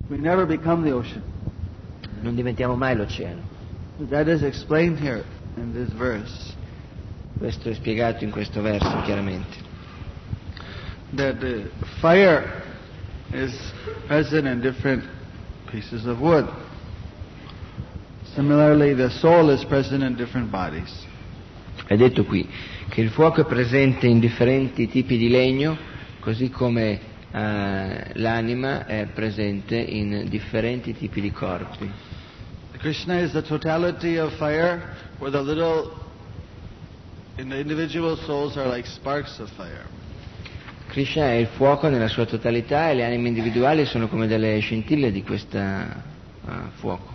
We never become the ocean. Non diventiamo mai l'oceano. That is explained here in this verse. Questo è spiegato in questo verso chiaramente. That the fire is present in different pieces of wood. Similarly, the soul is present in different bodies. È detto qui che il fuoco è presente in differenti tipi di legno, così come l'anima è presente in differenti tipi di corpi. Krishna is the totality of fire, where the little in the individual souls are like sparks of fire. Krishna è il fuoco nella sua totalità e le anime individuali sono come delle scintille di questo fuoco.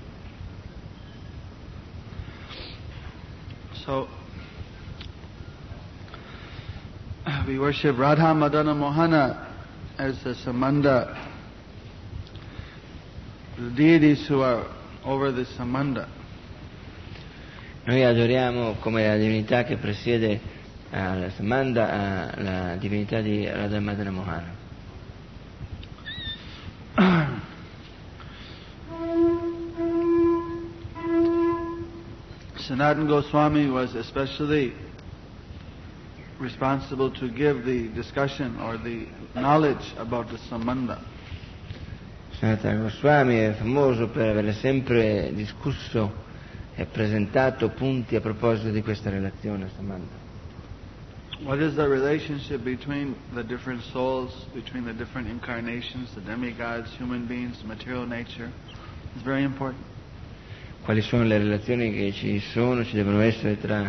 So, we worship Radha Madana Mohana as the Sambandha, the deities who are over the Sambandha. Noi adoriamo come la divinità che presiede la Sambandha, la divinità di Radha Madana Mohana. Sanatana Goswami was especially responsible to give the discussion or the knowledge about the Sambandha. Sanatana Goswami è famoso per aver sempre discusso e presentato punti a proposito di questa relazione Sambandha. What is the relationship between the different souls, between the different incarnations, the demigods, human beings, material nature? It's very important. Quali sono le relazioni che ci devono essere tra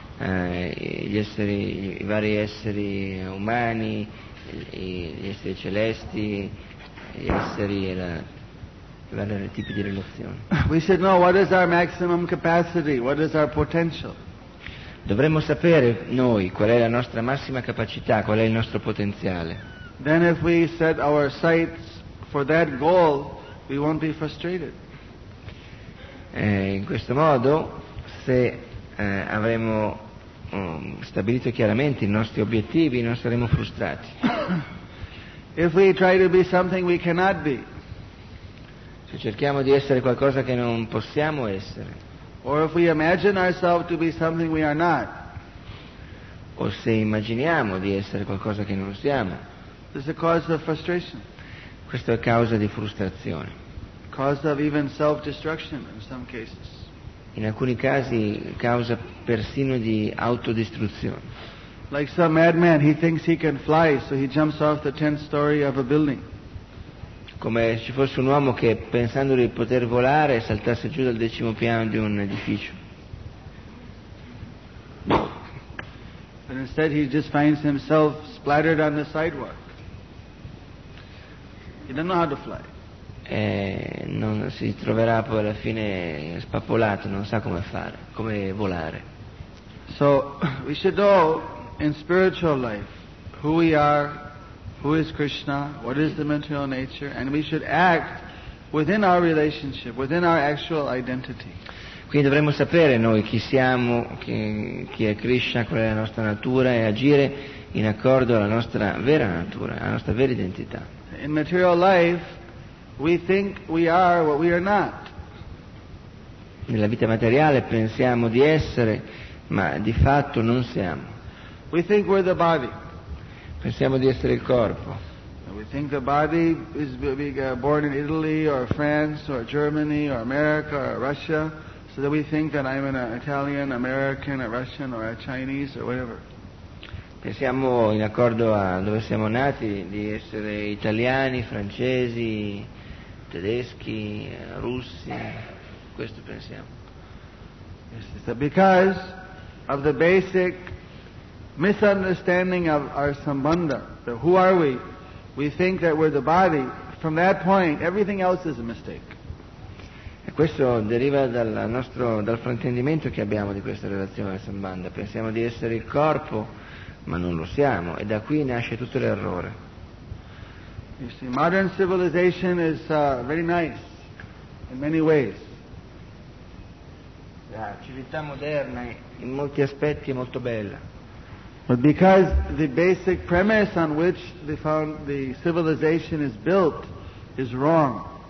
i vari esseri umani, gli esseri celesti, gli esseri i vari tipi di relazioni. We should know what is our maximum capacity, what is our potential. Dovremmo sapere noi qual è la nostra massima capacità, qual è il nostro potenziale. Then if we set our sights for that goal, we won't be frustrated. In questo modo, se avremo stabilito chiaramente i nostri obiettivi, non saremo frustrati. If we try to be something we cannot be, se cerchiamo di essere qualcosa che non possiamo essere, or if we imagine ourselves to be something we are not, o se immaginiamo di essere qualcosa che non siamo, this is a cause of frustration. Questo è causa di frustrazione. Cause of even self-destruction in some cases. In alcuni casi causa persino di autodistruzione. Like some madman, he thinks he can fly, so he jumps off the 10th story of a building. Come se ci fosse un uomo che pensando di poter volare saltasse giù dal 10° piano di un edificio. But instead he just finds himself splattered on the sidewalk. He doesn't know how to fly. Non si troverà poi alla fine spappolato, non sa come fare, come volare. So we should know in spiritual life who we are, who is Krishna, what is the material nature, and we should act within our relationship, within our actual identity. Quindi dovremmo sapere noi chi siamo, chi è Krishna, qual è la nostra natura e agire in accordo alla nostra vera natura, alla nostra vera identità. In material life we think we are what we are not. Nella vita materiale pensiamo di essere, ma di fatto non siamo. We think we're the body. Pensiamo di essere il corpo. We think the body is born in Italy or France or Germany or America or Russia, so that we think that I'm an Italian, American, a Russian or a Chinese or whatever. Pensiamo in accordo a dove siamo nati di essere italiani, francesi, tedeschi, russi, questo pensiamo. Yes, because of the basic misunderstanding of our sambandha, that who are we? We think that we're the body. From that point, everything else is a mistake. E questo deriva dal fraintendimento che abbiamo di questa relazione al sambandha. Pensiamo di essere il corpo, ma non lo siamo, e da qui nasce tutto l'errore. You see, modern civilization is very nice in many ways. La civiltà moderna in molti aspetti è molto bella. But because the basic premise on which the civilization is built is wrong.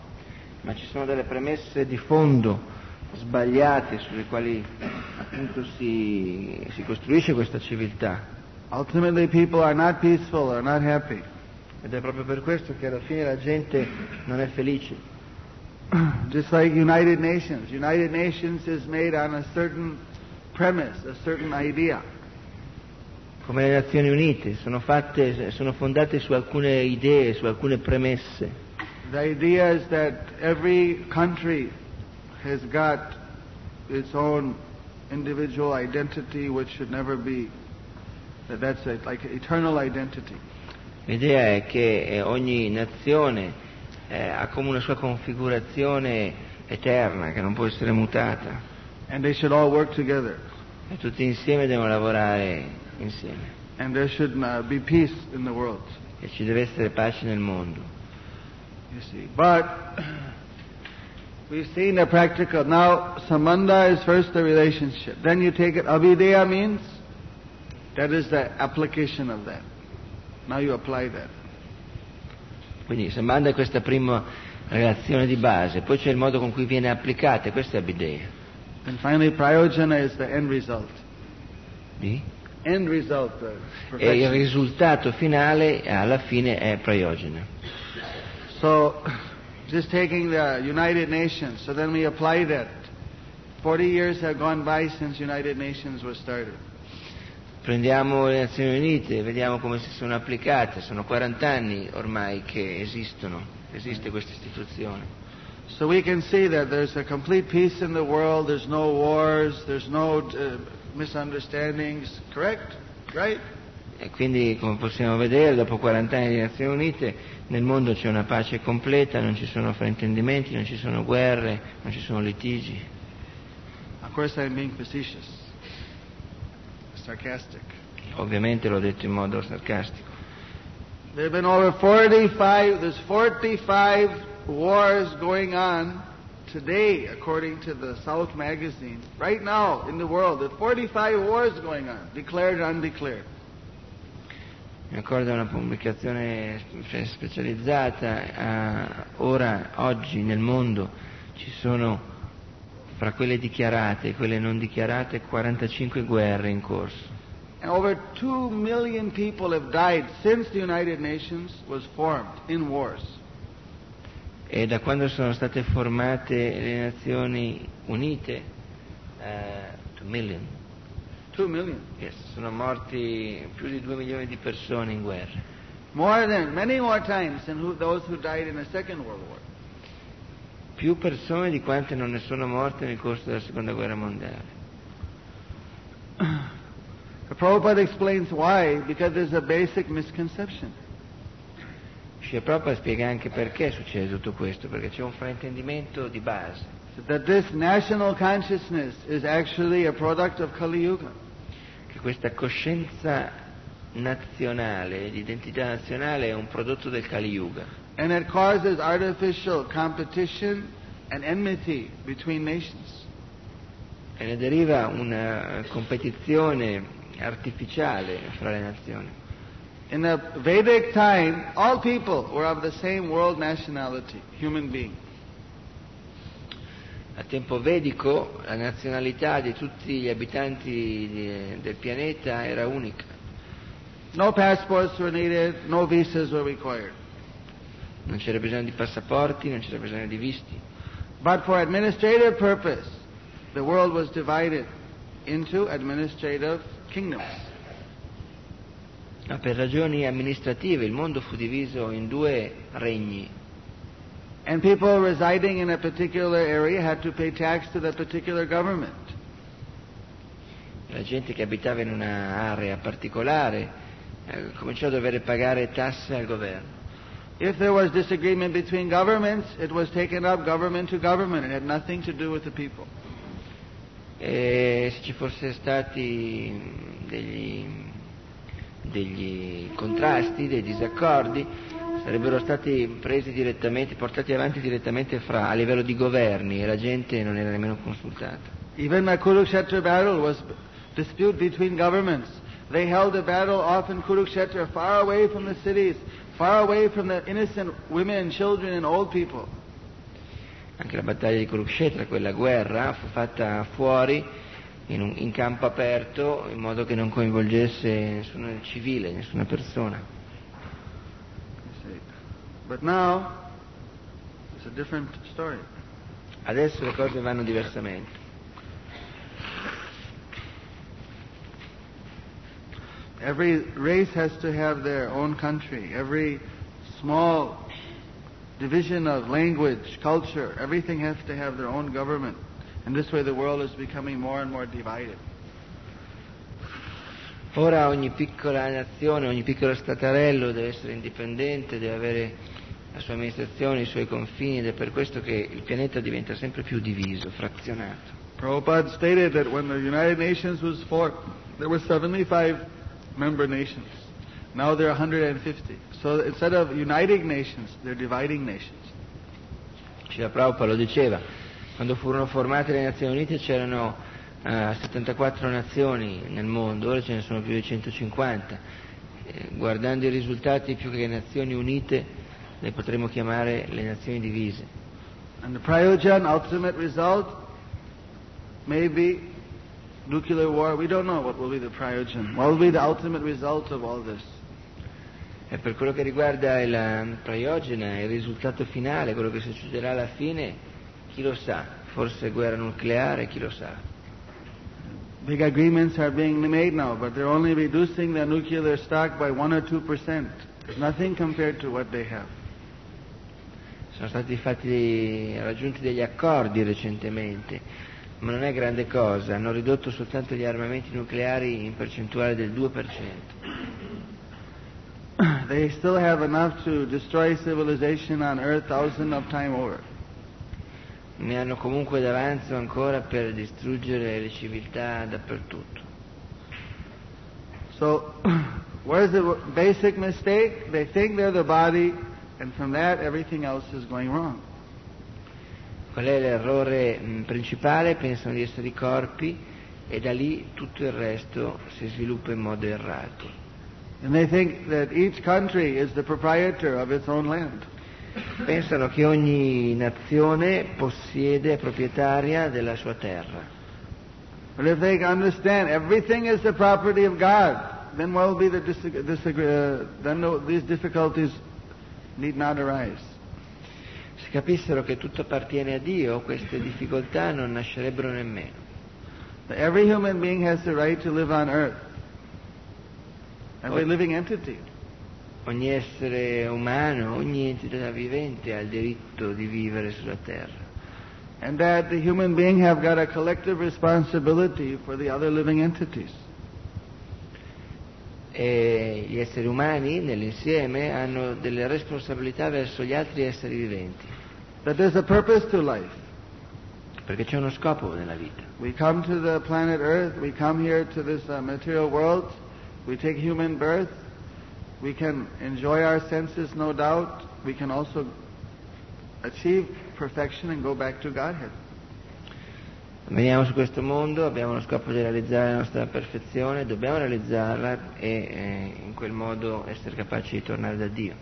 ma ci sono delle premesse di fondo sbagliate sulle quali appunto si costruisce questa civiltà. Ultimately, people are not peaceful or not happy. Ed è proprio per questo che alla fine la gente non è felice. Just like United Nations. United Nations is made on a certain premise, a certain idea. Come le Nazioni Unite, sono fondate su alcune idee, su alcune premesse. The idea is that every country has got its own individual identity which should never be, that's like eternal identity. L'idea è che ogni nazione ha come una sua configurazione eterna, che non può essere mutata. And they should all work together. E tutti insieme devono lavorare insieme. And there should be peace in the world. E ci deve essere pace nel mondo. You see, but we've seen the practical. Now, sambandha is first the relationship. Then you take it, avideya means, that is the application of that. Now you apply that. Quindi sambandha è questa prima relazione di base, poi c'è il modo con cui viene applicata, e questa è abideya. And finally, prayojana is the end result. Sì? End result, E il risultato finale alla fine è prayojana. So, just taking the United Nations, so then we apply that. 40 years have gone by since United Nations was started. Prendiamo le Nazioni Unite e vediamo come si sono applicate, sono 40 anni ormai che esiste questa istituzione. So we can see that there's a complete peace in the world, there's no wars, there's no misunderstandings, correct? Right? E quindi, come possiamo vedere, dopo 40 anni di Nazioni Unite, nel mondo c'è una pace completa, non ci sono fraintendimenti, non ci sono guerre, non ci sono litigi. Of course I'm being facetious, sarcastic. Ovviamente l'ho detto in modo sarcastico. There have been over 45 wars going on today, according to the South magazine. Right now, in the world, there are 45 wars going on, declared and undeclared. Mi ricordo una pubblicazione specializzata, oggi nel mondo ci sono, fra quelle dichiarate e quelle non dichiarate, 45 guerre in corso. And over 2 million people have died since the United Nations was formed in wars. E da quando sono state formate le Nazioni Unite, 2 million. 2 million. Yes, sono morti più di 2 milioni di persone in guerra. Many more times than those who died in the Second World War. Più persone di quante non ne sono morte nel corso della Seconda Guerra Mondiale. The Prabhupada explains why, because there's a basic misconception. Srila Prabhupada spiega anche perché succede tutto questo, perché c'è un fraintendimento di base. That this national consciousness is actually a product of Kali Yuga. Che questa coscienza nazionale, l'identità nazionale, è un prodotto del Kali Yuga. And it causes artificial competition and enmity between nations. E ne deriva una competizione artificiale fra le nazioni. In the Vedic time, all people were of the same world nationality, human being. A tempo vedico la nazionalità di tutti gli abitanti del pianeta era unica. No passports were needed, no visas were required. Non c'era bisogno di passaporti, non c'era bisogno di visti. But for administrative purpose, the world was divided into administrative kingdoms. Ma per ragioni amministrative il mondo fu diviso in 2 regni. And people residing in a particular area had to pay tax to the particular government. La gente che abitava in un'area particolare cominciò a dover pagare tasse al governo. If there was disagreement between governments, it was taken up government to government. It had nothing to do with the people. E se ci fosse stati degli contrasti, dei disaccordi, sarebbero stati presi direttamente, portati avanti direttamente a livello di governi, e la gente non era nemmeno consultata. Even the Kurukshetra battle was dispute between governments. They held a battle off in Kurukshetra, far away from the cities, far away from the innocent women and children and old people. Anche la battaglia di Kurukshetra, quella guerra, fu fatta fuori, in campo aperto, in modo che non coinvolgesse nessun civile, nessuna persona. But now, it's a different story. Adesso le cose vanno diversamente. Every race has to have their own country. Every small division of language, culture, everything has to have their own government. And this way the world is becoming more and more divided. Ora ogni piccola nazione, ogni piccolo statarello deve essere indipendente, deve avere la sua amministrazione, i suoi confini, ed è per questo che il pianeta diventa sempre più diviso, frazionato. Prabhupada stated that when the United Nations was formed, there were 75 member nations. Now there are 150. So instead of uniting nations, they're dividing nations. Srila Prabhupada lo diceva, quando furono formate le Nazioni Unite c'erano 74 nazioni nel mondo, ora ce ne sono più di 150. Guardando i risultati, più che Nazioni Unite, le potremmo chiamare le Nazioni divise. And the prayojan, ultimate result, may be nuclear war. We don't know what will be the prayojan. What will be the ultimate result of all this? E per quello che riguarda il prayojana, il risultato finale, quello che succederà alla fine, chi lo sa? Forse guerra nucleare, chi lo sa? Big agreements are being made now, but they're only reducing the nuclear stock by 1 or 2%. It's nothing compared to what they have. Sono stati raggiunti degli accordi recentemente, ma non è grande cosa, hanno ridotto soltanto gli armamenti nucleari in percentuale del 2%. They still have enough to destroy civilization on earth thousands of times over. Ne hanno comunque d'avanzo ancora per distruggere le civiltà dappertutto. So, where's the basic mistake? They think they're the body, and from that everything else is going wrong. Qual è l'errore principale? Pensano di essere i corpi e da lì tutto il resto si sviluppa in modo errato. And they think that each country is the proprietor of its own land. Pensano che ogni nazione possiede, è proprietaria della sua terra. But if they understand everything is the property of God, then what will be these difficulties need not arise. Se capissero che tutto appartiene a Dio, queste difficoltà non nascerebbero nemmeno. Every human being has the right to live on earth. Every living entity. Ogni essere umano, ogni entità vivente ha il diritto di vivere sulla terra. And that the human being have got a collective responsibility for the other living entities. E gli esseri umani nell'insieme hanno delle responsabilità verso gli altri esseri viventi. That there's a purpose to life. Perché c'è uno scopo nella vita. We come to the planet Earth, we come here to this material world, we take human birth, we can enjoy our senses, no doubt, we can also achieve perfection and go back to Godhead. Veniamo su questo mondo, abbiamo lo scopo di realizzare la nostra perfezione, dobbiamo realizzarla e in quel modo essere capaci di tornare da Dio.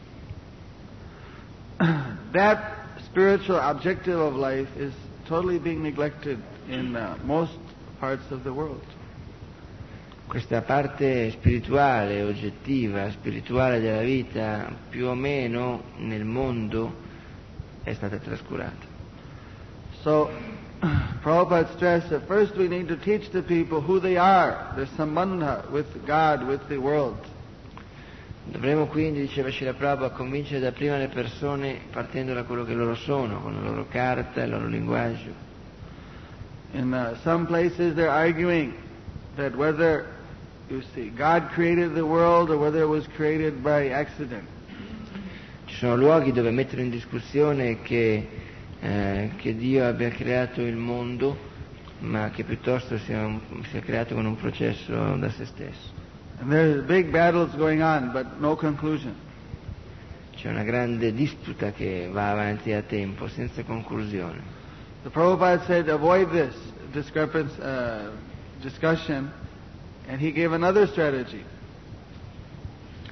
That spiritual objective of life is totally being neglected in most parts of the world. Questa parte spirituale, oggettiva, spirituale della vita, più o meno nel mondo è stata trascurata. So, Prabhupada stressed that first we need to teach the people who they are, their sambandha with God, with the world. Dovremmo quindi, diceva Srila Prabhupada, convincere da prima le persone partendo da quello che loro sono, con la loro carta, il loro linguaggio. In some places they're arguing that whether, you see, God created the world or whether it was created by accident. Ci sono luoghi dove mettono in discussione che Dio abbia creato il mondo, ma che piuttosto sia creato con un processo da se stesso. And there's big battles going on, but no conclusion. C'è una grande disputa che va avanti a tempo, senza conclusione. The Prabhupada said, avoid this discussion, and he gave another strategy.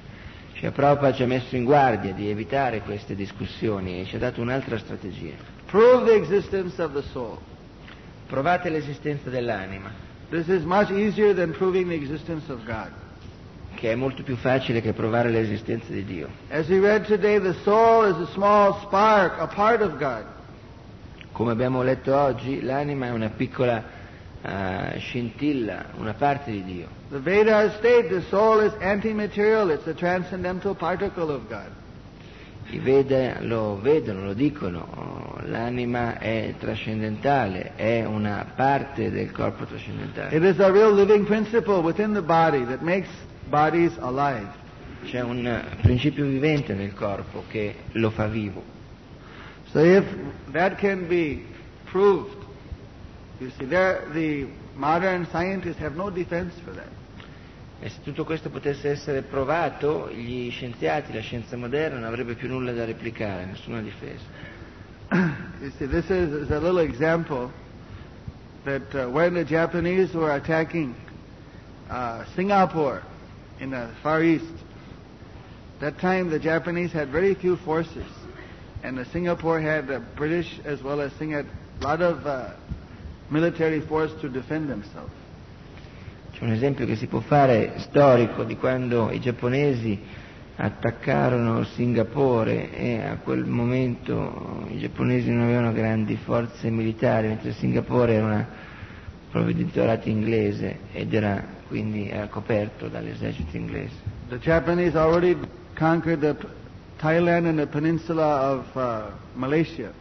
Prabhupada ci ha messo in guardia di evitare queste discussioni e ci ha dato un'altra strategia. Prove the existence of the soul. Provate l'esistenza dell'anima, This is much easier than proving the existence of God. che è molto più facile che provare l'esistenza di Dio. As we read today, the soul is a small spark, a part of God. Come abbiamo letto oggi, l'anima è una piccola scintilla, una parte di Dio. The Vedas state the soul is anti-material, it's a transcendental particle of God. I Veda lo vedono, lo dicono, l'anima è trascendentale, è una parte del corpo trascendentale. It is a real living principle within the body that makes bodies alive. C'è un principio vivente nel corpo che lo fa vivo. So if that can be proved, you see, the modern scientists have no defense for that. E se tutto questo potesse essere provato, gli scienziati, la scienza moderna non avrebbe più nulla da replicare, nessuna difesa. You see, this is a little example that when the Japanese were attacking Singapore in the Far East, that time the Japanese had very few forces, and Singapore had British as well as a lot of military force to defend themselves. C'è un esempio che si può fare storico di quando i giapponesi attaccarono Singapore e a quel momento i giapponesi non avevano grandi forze militari, mentre Singapore era un provveditorato inglese ed era coperto dall'esercito inglese. The Japanese already conquered the Thailand and the peninsula of Malaysia.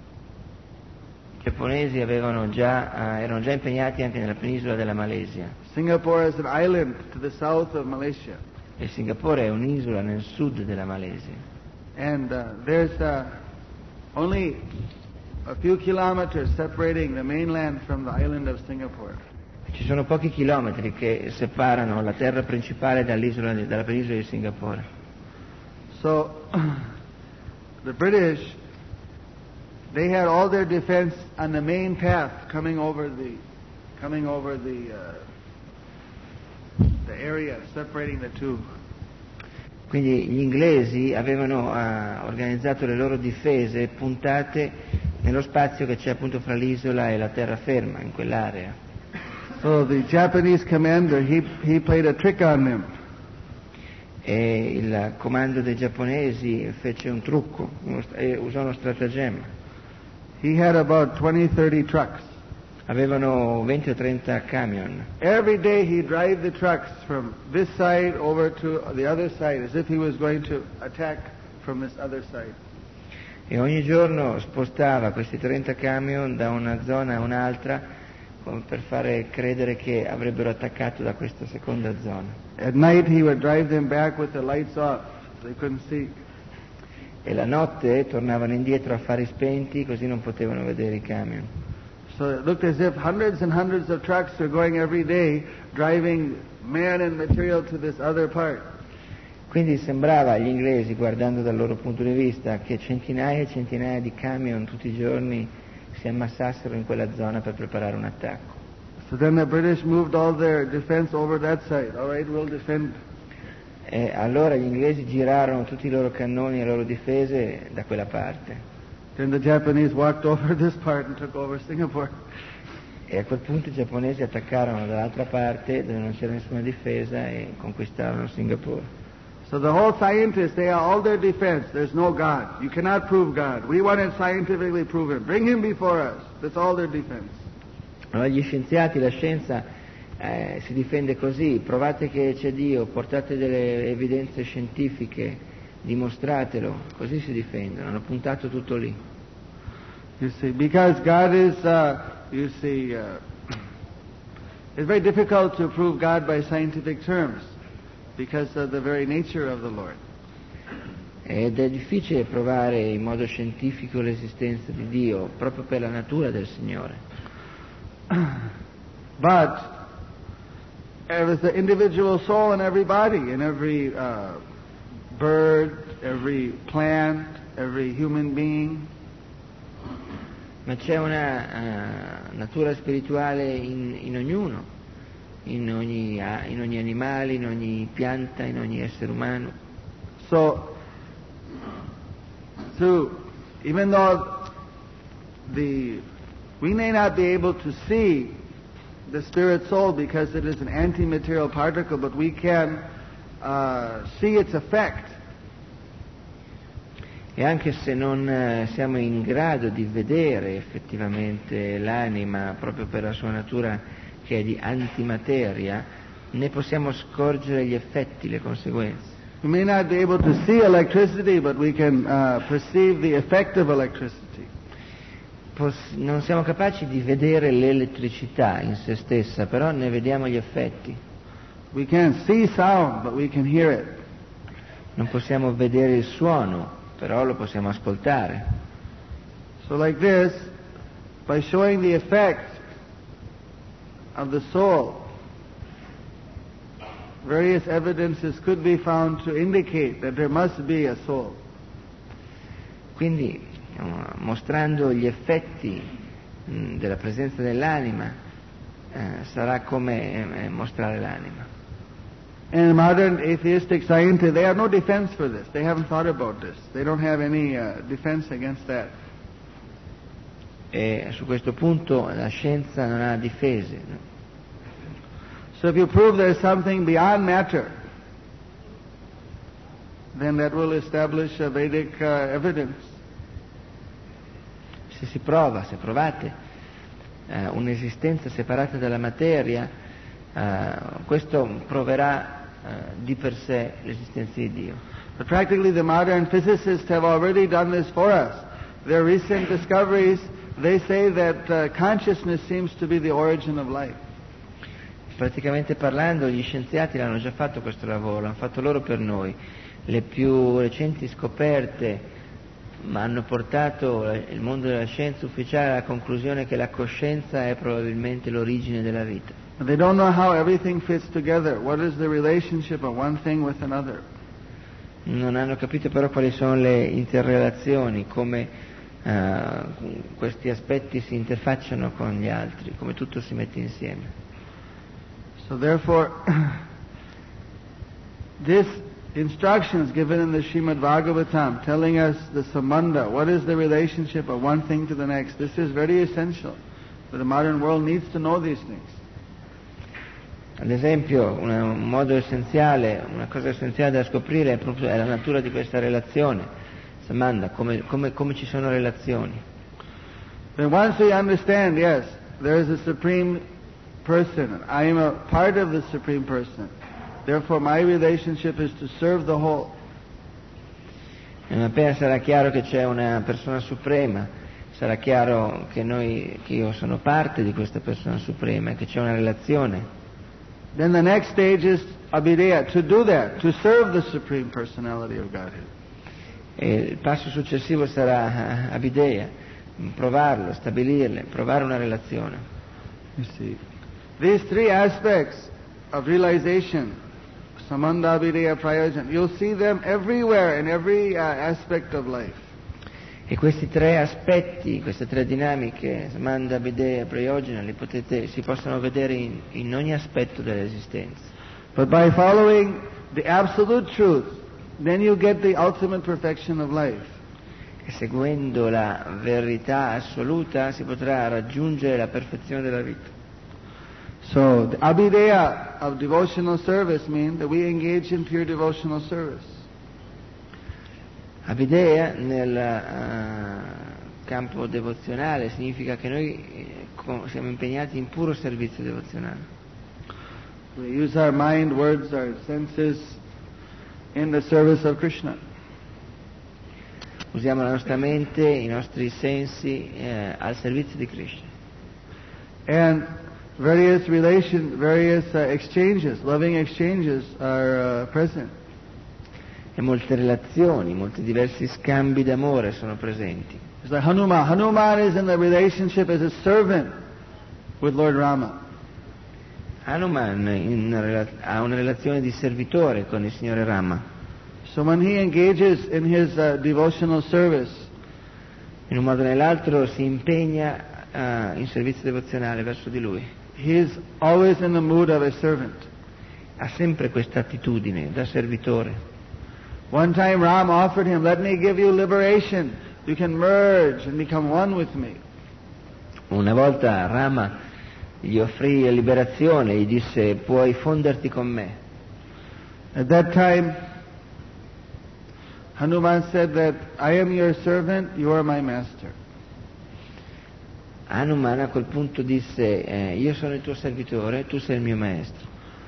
I giapponesi erano già impegnati anche nella penisola della Malesia. Singapore is an island to the south of Malaysia. E Singapore è un'isola nel sud della Malesia. And there's only a few kilometers separating the mainland from the island of Singapore. Ci sono pochi chilometri che separano la terra principale dalla penisola di Singapore. So the British, they had all their defense on the main path coming over the area separating the two. Quindi gli inglesi avevano organizzato le loro difese puntate nello spazio che c'è appunto fra l'isola e la terraferma, in quell'area. So the Japanese commander, he played a trick on them. E il comando dei giapponesi fece un trucco, usò uno stratagemma. He had about 20-30 trucks. Avevano 20 o 30 camion. Every day he'd drive the trucks from this side over to the other side as if he was going to attack from this other side. E ogni giorno spostava questi 30 camion da una zona a un'altra come per fare credere che avrebbero attaccato da questa seconda zona. At night he would drive them back with the lights off so they couldn't see. E la notte tornavano indietro a fari spenti così non potevano vedere i camion. So it looked as if hundreds and hundreds of trucks were going every day driving man and material to this other part. Quindi sembrava agli inglesi, guardando dal loro punto di vista, che centinaia e centinaia di camion tutti i giorni si ammassassero in quella zona per preparare un attacco. So then the British moved all their defense over that side. All right, we'll defend. E allora gli inglesi girarono tutti i loro cannoni e le loro difese da quella parte. Then the Japanese walked over this part and took over Singapore. E a quel punto i giapponesi attaccarono dall'altra parte dove non c'era nessuna difesa e conquistarono Singapore. So the whole scientists, they are all their defense. There's no God. You cannot prove God. We want it scientifically proven. Bring him before us. That's all their defense. Allora gli scienziati, la scienza si difende così: provate che c'è Dio, portate delle evidenze scientifiche, dimostratelo, così si difendono, hanno puntato tutto lì. You see, because God is, it's very difficult to prove God by scientific terms because of the very nature of the Lord. Ed è difficile provare in modo scientifico l'esistenza di Dio, proprio per la natura del Signore. But there is the individual soul in every body, in every bird, every plant, every human being. Ma c'è una natura spirituale in ognuno, in ogni animale, in ogni pianta, in ogni essere umano. So even though we may not be able to see the spirit soul because it is an anti-material particle, but we can see its effect. E anche se non siamo in grado di vedere effettivamente l'anima proprio per la sua natura che è di antimateria, ne possiamo scorgere gli effetti, le conseguenze. We may not be able to see electricity, but we can perceive the effect of electricity. Non siamo capaci di vedere l'elettricità in se stessa, però ne vediamo gli effetti. We can't see sound, but we can hear it. Non possiamo vedere il suono, però lo possiamo ascoltare. So like this, by showing the effect of the soul, various evidences could be found to indicate that there must be a soul. Quindi, mostrando gli effetti della presenza dell'anima, sarà come mostrare l'anima. And modern atheistic scientists, they have no defense for this. They haven't thought about this. They don't have any defense against that. E su questo punto la scienza non ha difese. No? So if you prove there's something beyond matter, then that will establish a Vedic evidence. Se provate un'esistenza separata dalla materia, questo proverà di per sé l'esistenza di Dio. But practically the modern physicists have already done this for us. Their recent discoveries, they say that consciousness seems to be the origin of life. Praticamente parlando, gli scienziati l'hanno già fatto questo lavoro, l'hanno fatto loro per noi. Le più recenti scoperte hanno portato il mondo della scienza ufficiale alla conclusione che la coscienza è probabilmente l'origine della vita. They don't know how everything fits together. What is the relationship of one thing with another? Non hanno capito però quali sono le interrelazioni, come questi aspetti si interfacciano con gli altri, come tutto si mette insieme. So therefore, this instructions given in the Srimad Bhagavatam telling us the sambandha, what is the relationship of one thing to the next, this is very essential. The modern world needs to know these things. Ad esempio, un modo essenziale, una cosa essenziale da scoprire è la natura di questa relazione, sambandha, come ci sono relazioni. Then once we understand, yes, there is a supreme person, I am a part of the supreme person. Therefore my relationship is to serve the whole. E non appena sarà chiaro che c'è una persona suprema, sarà chiaro che io sono parte di questa persona suprema e che c'è una relazione. Then the next stage is abhideya, to do that, to serve the supreme personality of Godhead. E il passo successivo sarà abhideya, provarlo, stabilirle, provare una relazione. You see, these three aspects of realization, samandha, abhideya, prayojan, you'll see them everywhere in every aspect of life. E questi tre aspetti, queste tre dinamiche, samandha, abhideya, prayojana, si possono vedere in ogni aspetto dell'esistenza. But by following the absolute truth, then you get the ultimate perfection of life. E seguendo la verità assoluta si potrà raggiungere la perfezione della vita. So the abhideya of devotional service means that we engage in pure devotional service. Abhideya nel campo devozionale significa che noi siamo impegnati in puro servizio devozionale. We use our mind, words, our senses in the service of Krishna. Usiamo la nostra mente, i nostri sensi al servizio di Krishna. And various exchanges, loving exchanges are present. E molte relazioni, molti diversi scambi d'amore sono presenti. It's like Hanuman. Hanuman is in the relationship as a servant with Lord Rama. Hanuman ha una relazione di servitore con il Signore Rama. So when he engages in his devotional service, in un modo o nell'altro si impegna in servizio devozionale verso di Lui. He is always in the mood of a servant. Ha sempre questa attitudine da servitore. One time Ram offered him, let me give you liberation. You can merge and become one with me. Una volta Rama gli offrì liberazione, gli disse: puoi fonderti con me. At that time, Hanuman said that I am your servant, you are my master. Hanuman a quel punto disse: io sono il tuo servitore, tu sei il mio maestro.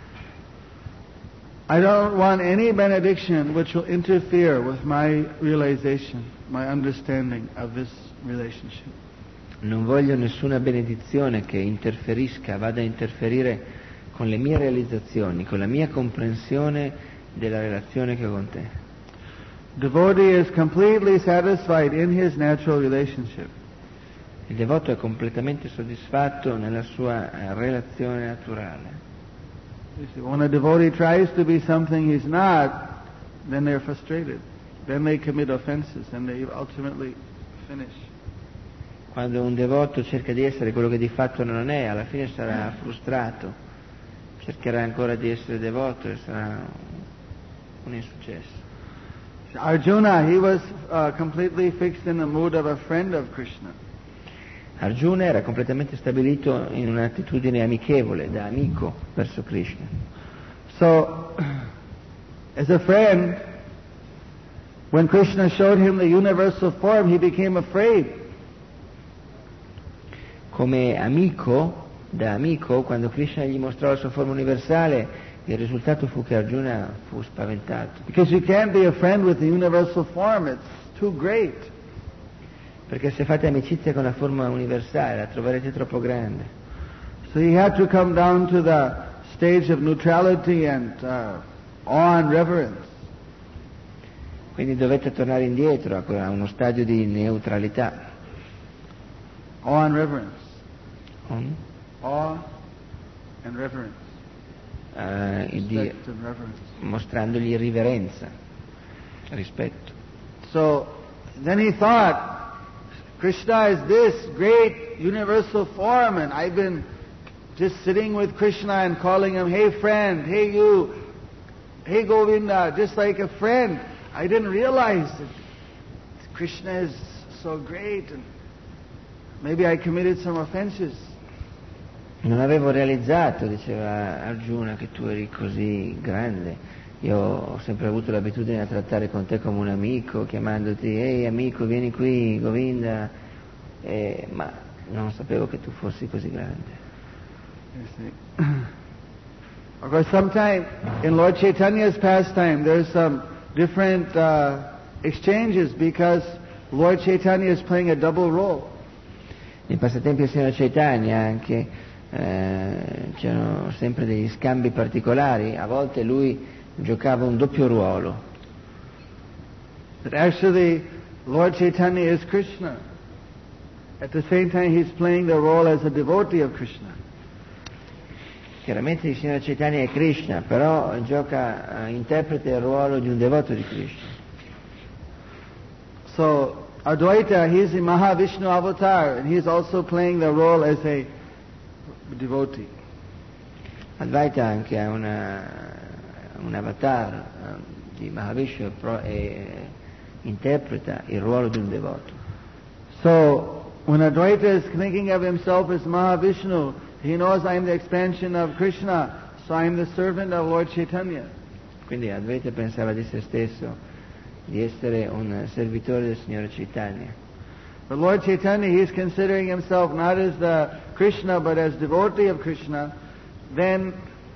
I don't want any benediction which will interfere with my realization, my understanding of this relationship. Non voglio nessuna benedizione che interferisca, vada a interferire con le mie realizzazioni, con la mia comprensione della relazione che ho con te. Devotee is completely satisfied in his natural relationship. Il devoto è completamente soddisfatto nella sua relazione naturale. You see, when a devotee tries to be something he's not, then they're frustrated. Then they commit offenses and they ultimately finish. Quando un devoto cerca di essere quello che di fatto non è, alla fine sarà frustrato, cercherà ancora di essere devoto e sarà un insuccesso. Arjuna, he was completely fixed in the mood of a friend of Krishna. Arjuna era completamente stabilito in un'attitudine amichevole, da amico verso Krishna. So, as a friend, when Krishna showed him the universal form, he became afraid. Come amico, da amico, quando Krishna gli mostrò la sua forma universale, il risultato fu che Arjuna fu spaventato. Because you can't be a friend with the universal form, it's too great. Perché se fate amicizia con la forma universale la troverete troppo grande. So he had to come down to the stage of neutrality and awe and reverence. Quindi dovete tornare indietro a uno stadio di neutralità. Awe and reverence. Mm? Awe and reverence. Respect and reverence. Mostrandogli riverenza, rispetto. So then he thought, Krishna is this great universal form, and I've been just sitting with Krishna and calling him, hey friend, hey you, hey Govinda, just like a friend. I didn't realize that Krishna is so great, and maybe I committed some offenses. Non avevo realizzato, diceva Arjuna, che tu eri così grande. Io ho sempre avuto l'abitudine a trattare con te come un amico, chiamandoti, ehi amico, vieni qui, Govinda, ma non sapevo che tu fossi così grande. Of course, sometime in Lord Chaitanya's pastime, there's some different exchanges because Lord Chaitanya is playing a double role. Nei passatempi del Signore Chaitanya anche c'erano sempre degli scambi particolari, a volte lui giocava un doppio ruolo. But actually, Lord Chaitanya is Krishna. At the same time, he's playing the role as a devotee of Krishna. Chiaramente il Signore Chaitanya è Krishna, però interpreta il ruolo di un devoto di Krishna. So, Advaita, he's the Mahavishnu avatar, and he's also playing the role as a devotee. Advaita anche ha un avatar di Mahavishnu e interpreta il ruolo di un devoto. So, when Advaita is thinking of himself as Mahavishnu, he knows I'm the expansion of Krishna, so I'm the servant of Lord Chaitanya. Quindi Advaita pensava di se stesso, di essere un servitore del Signore Chaitanya. But Lord Chaitanya, he's considering himself not as the Krishna, but as devotee of Krishna. Then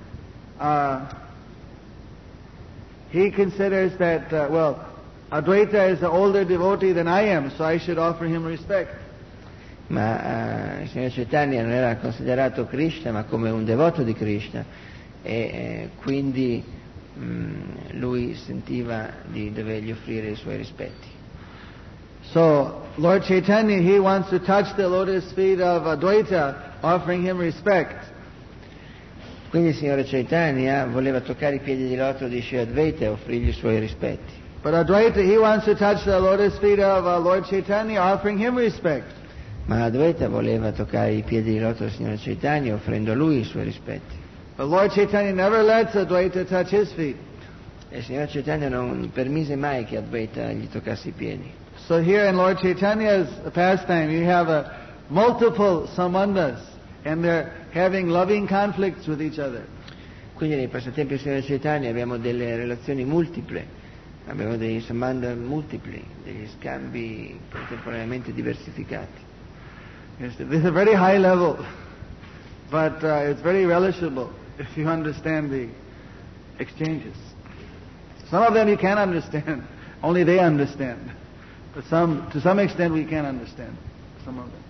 he considers that, Advaita is an older devotee than I am, so I should offer him respect. Ma il Signore Chaitanya non era considerato Krishna, ma come un devoto di Krishna, e quindi lui sentiva di dovergli offrire i suoi rispetti. So, Lord Chaitanya, he wants to touch the lotus feet of Advaita, offering him respect. Quindi il Signore Chaitanya voleva toccare i piedi di loto di Shri Advaita e offrirgli i suoi rispetti. But Advaita, he wants to touch the lotus feet of Lord Chaitanya, offering him respect. Ma Advaita voleva toccare i piedi di loto del Signore Chaitanya offrendo a lui i suoi rispetti. But Lord Chaitanya never lets Advaita touch his feet. E il Signore Chaitanya non permise mai che Advaita gli toccasse i piedi. So here in Lord Chaitanya's pastime, you have multiple sambandas, and they're having loving conflicts with each other. Quindi nei passatempi del Signore Chaitanya abbiamo delle relazioni multiple, abbiamo dei sambandha multipli, degli scambi contemporaneamente diversificati. Yes, this is a very high level, but it's very relishable if you understand the exchanges. Some of them you can understand, only they understand. But to some extent we can understand some of them.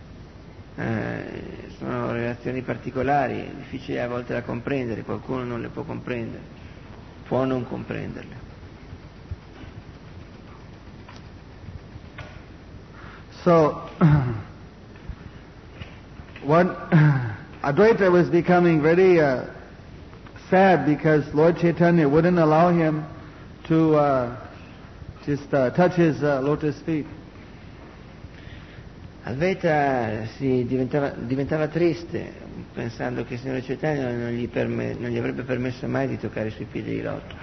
Sono relazioni particolari, difficili a volte da comprendere, qualcuno non le può comprendere, può non comprenderle. So, Advaita was becoming very sad because Lord Chaitanya wouldn't allow him to just touch his lotus feet. Advaita diventava triste pensando che il Signore Chaitanya non gli avrebbe permesso mai di toccare i suoi piedi di loto.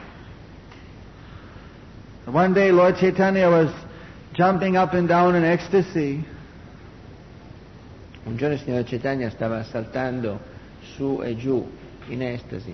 One day Lord Chaitanya was jumping up and down in ecstasy. Un giorno il Signore Chaitanya stava saltando su e giù in estasi.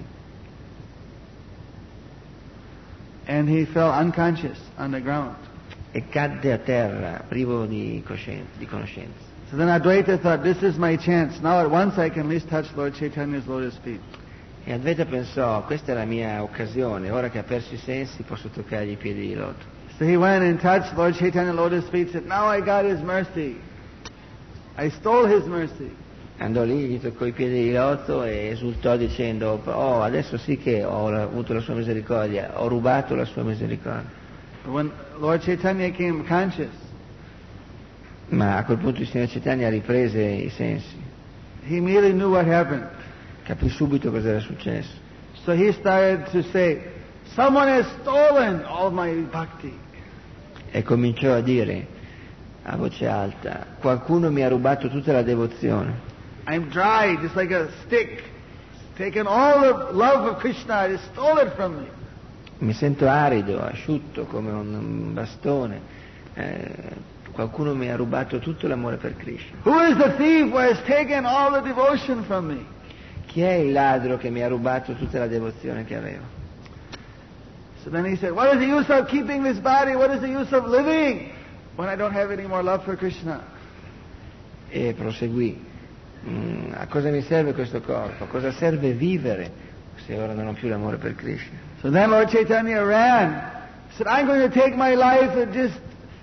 And he fell unconscious on the ground. E cadde a terra, privo di conoscenza. So then Advaita thought, this is my chance. Now at once I can at least touch Lord Chaitanya's lotus feet. E Advaita pensò, questa è la mia occasione, ora che ha perso i sensi posso toccare i piedi di loto. So he went and touched Lord Chaitanya's lotus feet, said, now I got his mercy. I stole his mercy. Andò lì, gli toccò i piedi di loto e esultò dicendo, oh, adesso sì che ho avuto la sua misericordia, ho rubato la sua misericordia. But when Lord Chaitanya came conscious, ma a quel punto il Signore Chaitanya riprese i sensi. He immediately knew what happened. Capì subito cosa era successo. So he started to say, someone has stolen all my bhakti. E cominciò a dire a voce alta, qualcuno mi ha rubato tutta la devozione. I'm dry, just like a stick. Taken all the love of Krishna, he stole it from me. Mi sento arido, asciutto come un bastone. Qualcuno mi ha rubato tutto l'amore per Krishna. Who is the thief who has taken all the devotion from me? Chi è il ladro che mi ha rubato tutta la devozione che avevo? So then he said, what is the use of keeping this body? What is the use of living when I don't have any more love for Krishna? E proseguì. A cosa mi serve questo corpo? A cosa serve vivere se ora non ho più l'amore per Krishna? So then Lord Chaitanya ran. He said, I'm going to take my life and just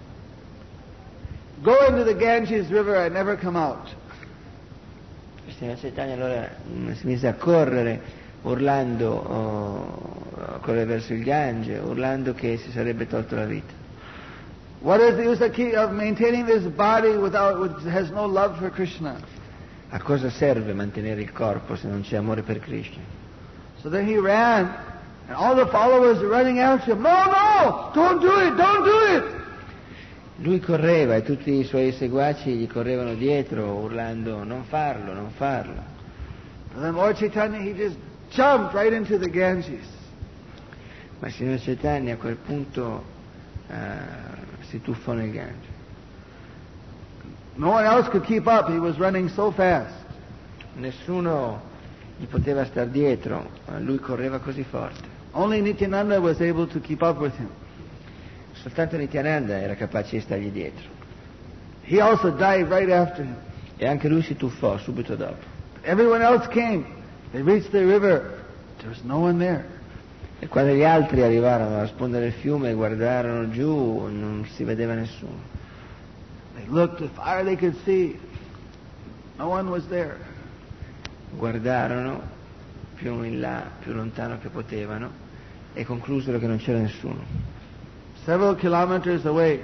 go into the Ganges River and never come out. Il Signore Chaitanya allora si mise a correre, urlando, correre verso il Gange, urlando che si sarebbe tolto la vita. What is the use of maintaining this body which has no love for Krishna? A cosa serve mantenere il corpo se non c'è amore per Krishna? So then he ran, and all the followers were running after him. No, don't do it, don't do it! Lui correva e tutti i suoi seguaci gli correvano dietro, urlando, non farlo, non farlo. And then Lord Chaitanya, he just jumped right into the Ganges. Ma il Signore Chaitanya a quel punto si tuffò nel Gange. No one else could keep up. He was running so fast. Nessuno gli poteva star dietro, lui correva così forte. Only Nityananda was able to keep up with him. Soltanto Nityananda era capace di stargli dietro. He also dived right after him. E anche lui si tuffò subito dopo. Everyone else came. They reached the river. There was no one there. E quando gli altri arrivarono alla sponda del fiume e guardarono giù, non si vedeva nessuno. They looked as far as they could see. No one was there. Guardarono più in là, più lontano che potevano e conclusero che non c'era nessuno. Several kilometers away.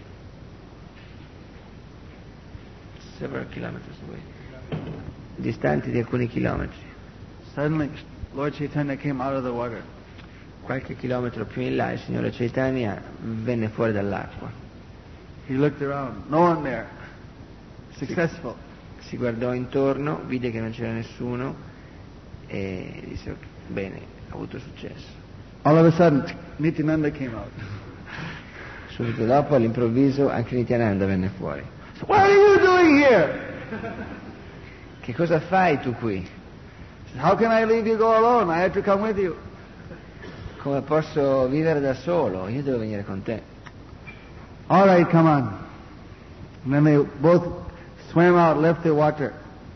Distanti di alcuni chilometri. Suddenly, Lord Chaitanya came out of the water. Qualche chilometro più in là il Signore Chaitanya venne fuori dall'acqua. He looked around. No one there. Successful. Si guardò intorno, vide che non c'era nessuno e disse, bene, ha avuto successo. All of a sudden, Nityananda came out. Subito dopo, all'improvviso, anche Nityananda venne fuori. So, what are you doing here? Che cosa fai tu qui? How can I leave you go alone? I had to come with you. Come posso vivere da solo? Io devo venire con te. All right, come on. And then they both swam out, left the water.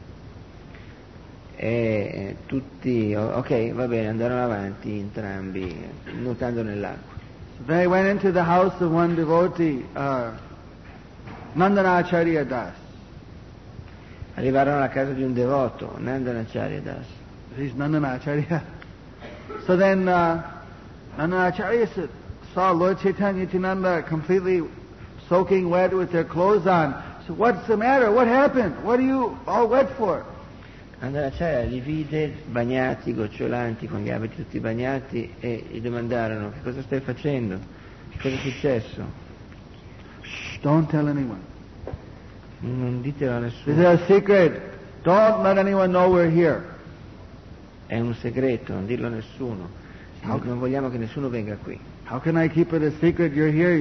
E tutti, ok, va bene, andarono avanti entrambi, nuotando nell'acqua. So they went into the house of one devotee, Nandanacharya Das. Arrivarono alla casa di un devoto, Nandanacharya Das. He's Nandanacharya. So then Nandanacharya saw Lord Chaitanya Nityananda completely soaking wet with their clothes on. So what's the matter? What happened? What are you all wet for? Nandanacharya li vide bagnati, gocciolanti, con gli abiti tutti bagnati e gli domandarono: che cosa stai facendo? Che cosa è successo? Shh, don't tell anyone. Non ditelo a This is nessuno. a secret. Don't let anyone know we're here. È un segreto, non dirlo a nessuno. Non vogliamo che nessuno venga qui. How can I keep it a secret? You're here.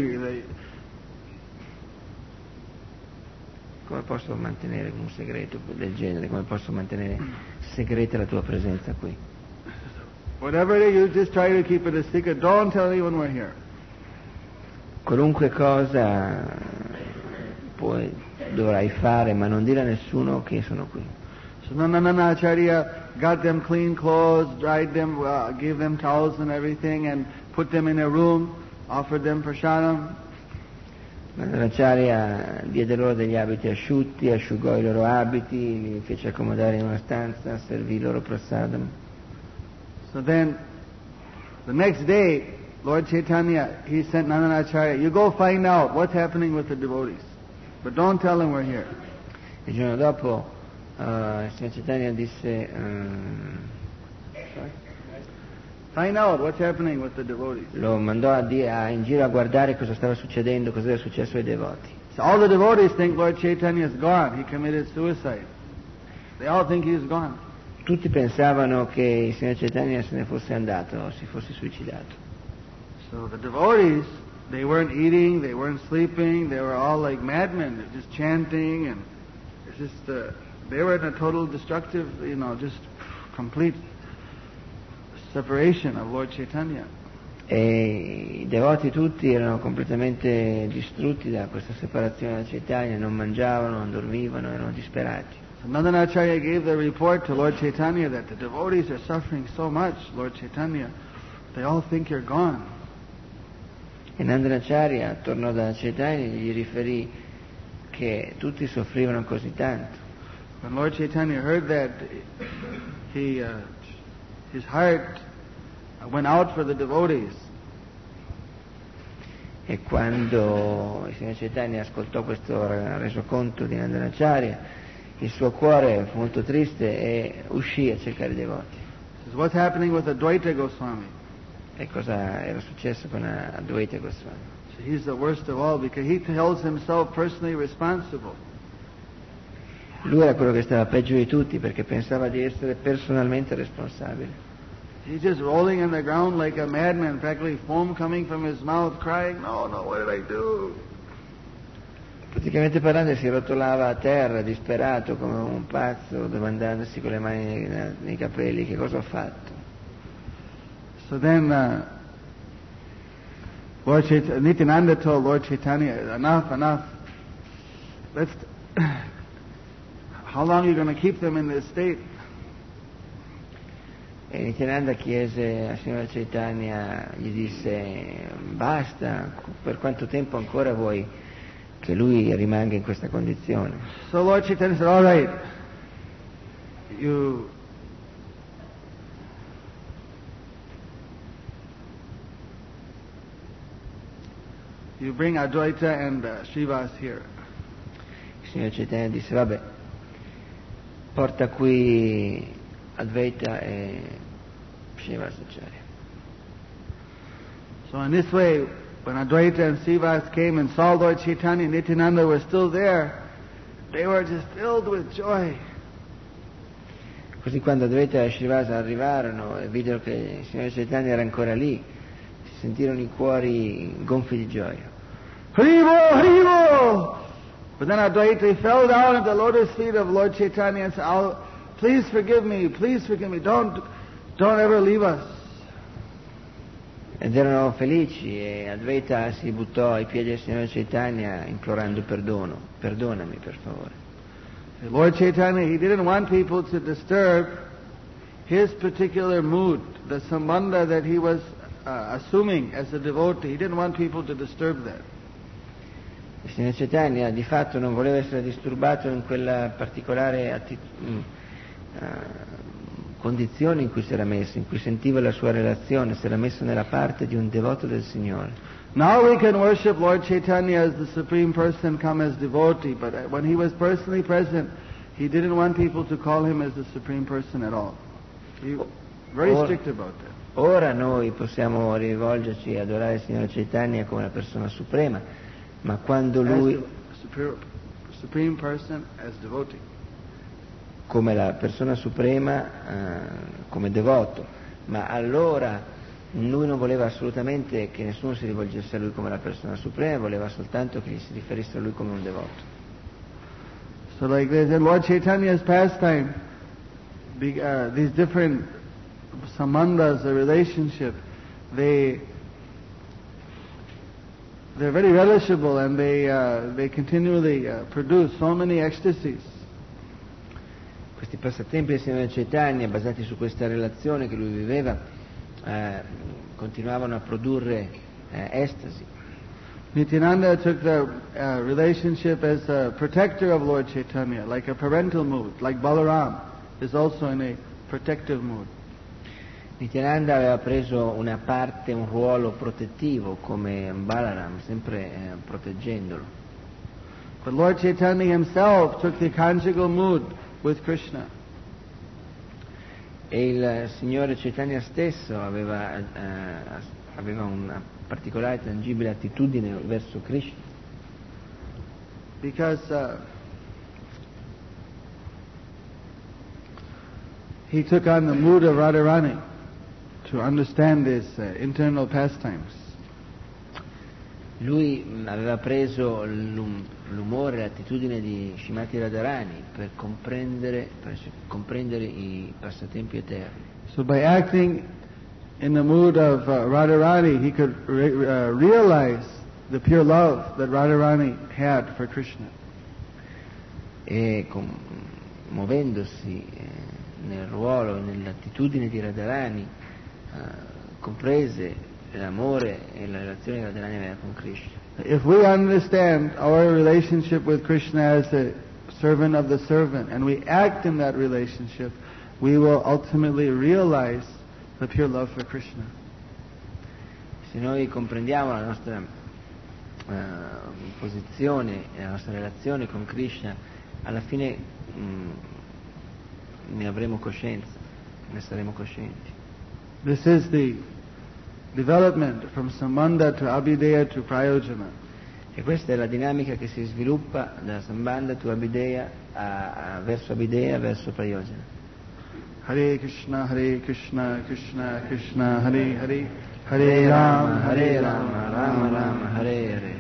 Come posso mantenere un segreto del genere? Come posso mantenere segreta la tua presenza qui? Whatever it is, you just try to keep it a secret. Don't tell anyone we're here. Qualunque cosa dovrai fare, ma non dire a nessuno che sono qui. So Nandanacharya got them clean clothes, dried them, gave them towels and everything, and put them in a room, offered them prasadam. Nandanacharya diede loro degli abiti asciutti, asciugò i loro abiti, li fece accomodare in una stanza, servì loro prasadam. So then, the next day, Lord Chaitanya, he sent Nandanacharya, you go find out what's happening with the devotees, but don't tell them we're here. Il giorno dopo il Signor Chaitanya disse Find out what's happening with the devotees. lo mandò in giro a guardare cosa stava succedendo, cosa era successo ai devoti. So all the devotees think Lord Chaitanya is gone. He committed suicide. They all think he's gone. Tutti pensavano che il Signor Chaitanya se ne fosse andato, si fosse suicidato. So the devotees, they weren't eating, they weren't sleeping, they were all like madmen, they're just chanting, and it's just they were in a total destructive, just complete separation of Lord Chaitanya. E i devoti tutti erano completamente distrutti da questa separazione da Chaitanya, non mangiavano, non dormivano, erano disperati. So Nandanacharya gave the report to Lord Chaitanya that the devotees are suffering so much, Lord Chaitanya, they all think you're gone. E Nandanacharya tornò da Chaitanya e gli riferì che tutti soffrivano così tanto. When Lord Chaitanya heard that, his heart went out for the devotees. E quando il Signor Chaitanya ascoltò questo resoconto di Nandanacharya, il suo cuore fu molto triste e uscì a cercare i devoti. Says, what's happening with Advaita Goswami? E cosa era successo con Advaita Goswami? So he's the worst of all because he holds himself personally responsible. Lui era quello che stava peggio di tutti perché pensava di essere personalmente responsabile. He's just rolling in the ground like a madman, practically foam coming from his mouth, crying, no, what did I do? Praticamente parlando si rotolava a terra, disperato come un pazzo, domandandosi con le mani nei capelli che cosa ho fatto. So then Lord Nityananda told Lord Chaitanya, enough. How long are you going to keep them in this state? E Nityananda chiese al Signore Chaitanya, gli disse, basta, per quanto tempo ancora vuoi che lui rimanga in questa condizione? So Lord Chaitanya said, all right, you bring Advaita and Srivas here. Il Signore Chaitanya disse, vabbè, porta qui Advaita e Srivasacharya. So in this way, when Advaita and Srivas came and saw Lord Chaitanya and Nityananda were still there, they were just filled with joy. Così quando Advaita e Srivasa arrivarono e videro che il Signore Chaitanya era ancora lì, si sentirono i cuori gonfi di gioia. Haribo, Haribo! But then Advaita fell down at the lotus feet of Lord Chaitanya and said, please forgive me, don't ever leave us. Ed erano felici e Advaita si buttò ai piedi del Signore Chaitanya implorando perdono, perdonami per favore. Lord Chaitanya, he didn't want people to disturb his particular mood, the sambandha that he was assuming as a devotee. He didn't want people to disturb that. Il Signore Chaitanya di fatto non voleva essere disturbato in quella particolare condizione in cui si era messo, in cui sentiva la sua relazione, si era messo nella parte di un devoto del Signore. Now we can worship Lord Chaitanya as the Supreme Person, come as devotee, but when he was personally present, he didn't want people to call him as the Supreme Person at all. He was very strict about that. Ora noi possiamo rivolgerci e adorare il Signore Chaitanya come la persona suprema, ma quando lui, Supreme Person as devotee, come la persona suprema, come devoto, ma allora lui non voleva assolutamente che nessuno si rivolgesse a lui come la persona suprema, voleva soltanto che gli si riferisse a lui come un devoto. So like this, in Lord Chaitanya's pastime, these different sambandhas, the relationship, they're very relishable, and they continually produce so many ecstasies. Questi passatempi del Signore Chaitanya, basati su questa relazione che lui viveva, continuavano a produrre estasi. Nityananda took the relationship as a protector of Lord Chaitanya, like a parental mood, like Balaram is also in a protective mood. Nityananda aveva preso una parte, un ruolo protettivo come Balaram, sempre proteggendolo. But Lord Chaitanya himself took the conjugal mood with Krishna. E il Signore Chaitanya stesso aveva una particolare tangibile attitudine verso Krishna. Because he took on the mood of Radharani to understand his internal pastimes. Lui aveva preso l'umore, l'attitudine di Srimati Radharani per comprendere i passatempi eterni. So by acting in the mood of Radharani, he could realize the pure love that Radharani had for Krishna. E muovendosi nel ruolo e nell'attitudine di Radharani, comprese l'amore e la relazione che Radharani aveva con Krishna. If we understand our relationship with Krishna as a servant of the servant, and we act in that relationship, we will ultimately realize the pure love for Krishna. Se noi comprendiamo la nostra posizione e la nostra relazione con Krishna, alla fine ne avremo coscienza, ne saremo coscienti. This is the development from Sambandha to Abhideya to Prayojana. E questa è la dinamica che si sviluppa da Sambandha to Abhideya verso Abhideya verso Prayojana. Hare Krishna, Krishna Krishna, Hare Hare, Hare Rama, Rama Rama, Hare Hare.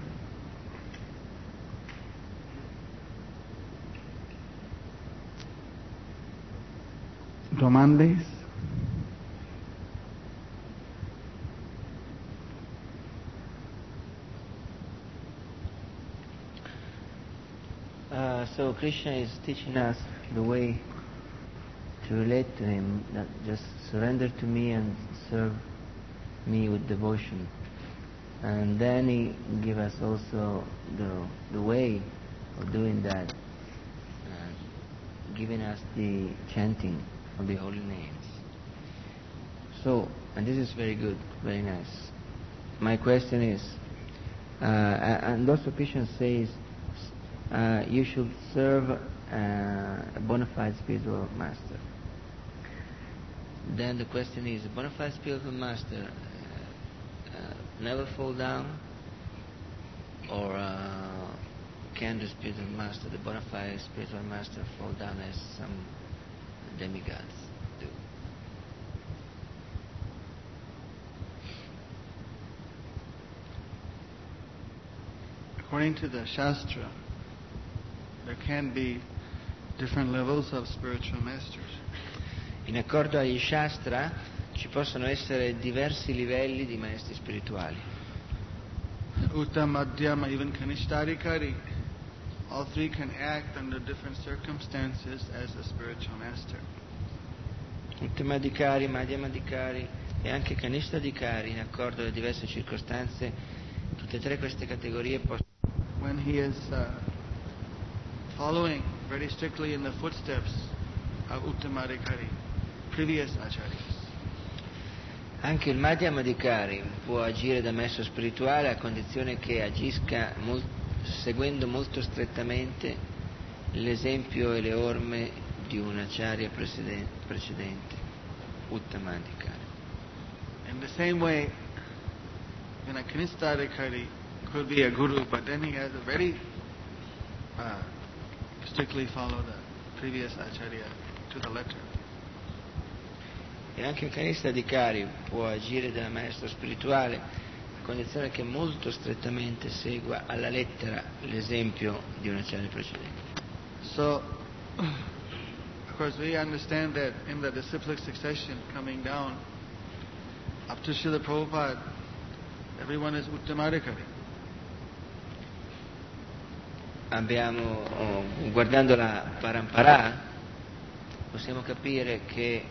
Domandes? So Krishna is teaching us the way to relate to him, not just surrender to me and serve me with devotion. And then he give us also the way of doing that, giving us the chanting of the holy names. So, and this is very good, very nice. My question is, and also Krishna says, you should serve a bona fide spiritual master. Then the question is, a bona fide spiritual master never fall down, or can the spiritual master, the bona fide spiritual master, fall down as some demigods do? According to the Shastra, there can be different levels of spiritual masters. In accordo agli Shastra ci possono essere diversi livelli di maestri spirituali. Uttam, Madhyam, even Kanishtadikari, all three can act under different circumstances as a spiritual master. Uttamadhikari, Madhyamadhikari e anche Kanishtadhikari, in accordo alle diverse circostanze, tutte e tre queste categorie possono... When he is following very strictly in the footsteps of Uttamadhikari, previous acharyas. Anche il Madhyamadhikari può agire da maestro spirituale a condizione che agisca seguendo molto strettamente l'esempio e le orme di un acharya precedente, Uttamadhikari. In the same way, a Kanishtadhikari could be a guru, but then he has to very strictly follow the previous acharya to the letter. E anche il Kanishtadhikari può agire da maestro spirituale a condizione che molto strettamente segua alla lettera l'esempio di un acharya precedente. So, of course, we understand that in the disciplic succession coming down up to Srila Prabhupada, everyone is Uttamadhikari. Guardando la parampara, possiamo capire che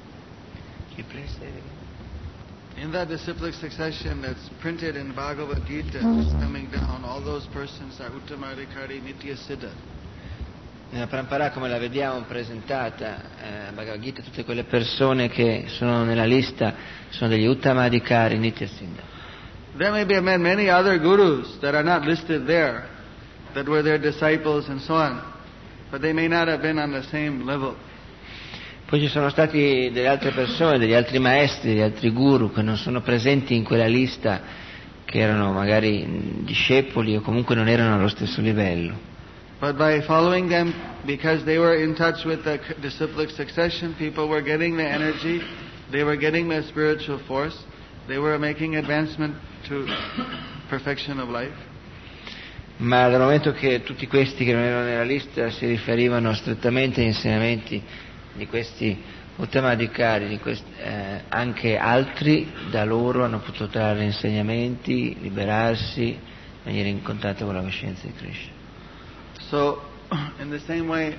in that disciplic succession that's printed in Bhagavad Gita, it's coming down, all those persons are Uttamadhikari Nitya Siddha. Nella parampara, come la vediamo presentata a Bhagavad Gita, tutte quelle persone che sono nella lista sono degli Uttamadhikari Nitya Siddha. There may be many other gurus that are not listed there, that were their disciples and so on, but they may not have been on the same level. Poi ci sono stati delle altre persone, degli altri maestri, degli altri guru che non sono presenti in quella lista, che erano magari discepoli o comunque non erano allo stesso livello. But by following them, because they were in touch with the disciplic succession, people were getting the energy, they were getting the spiritual force, they were making advancement to perfection of life. Ma dal momento che tutti questi che non erano nella lista si riferivano strettamente agli insegnamenti di questi Uttamadhikari, anche altri da loro hanno potuto trarre insegnamenti, liberarsi, venire in contatto con la coscienza di Krishna. So, in the same way,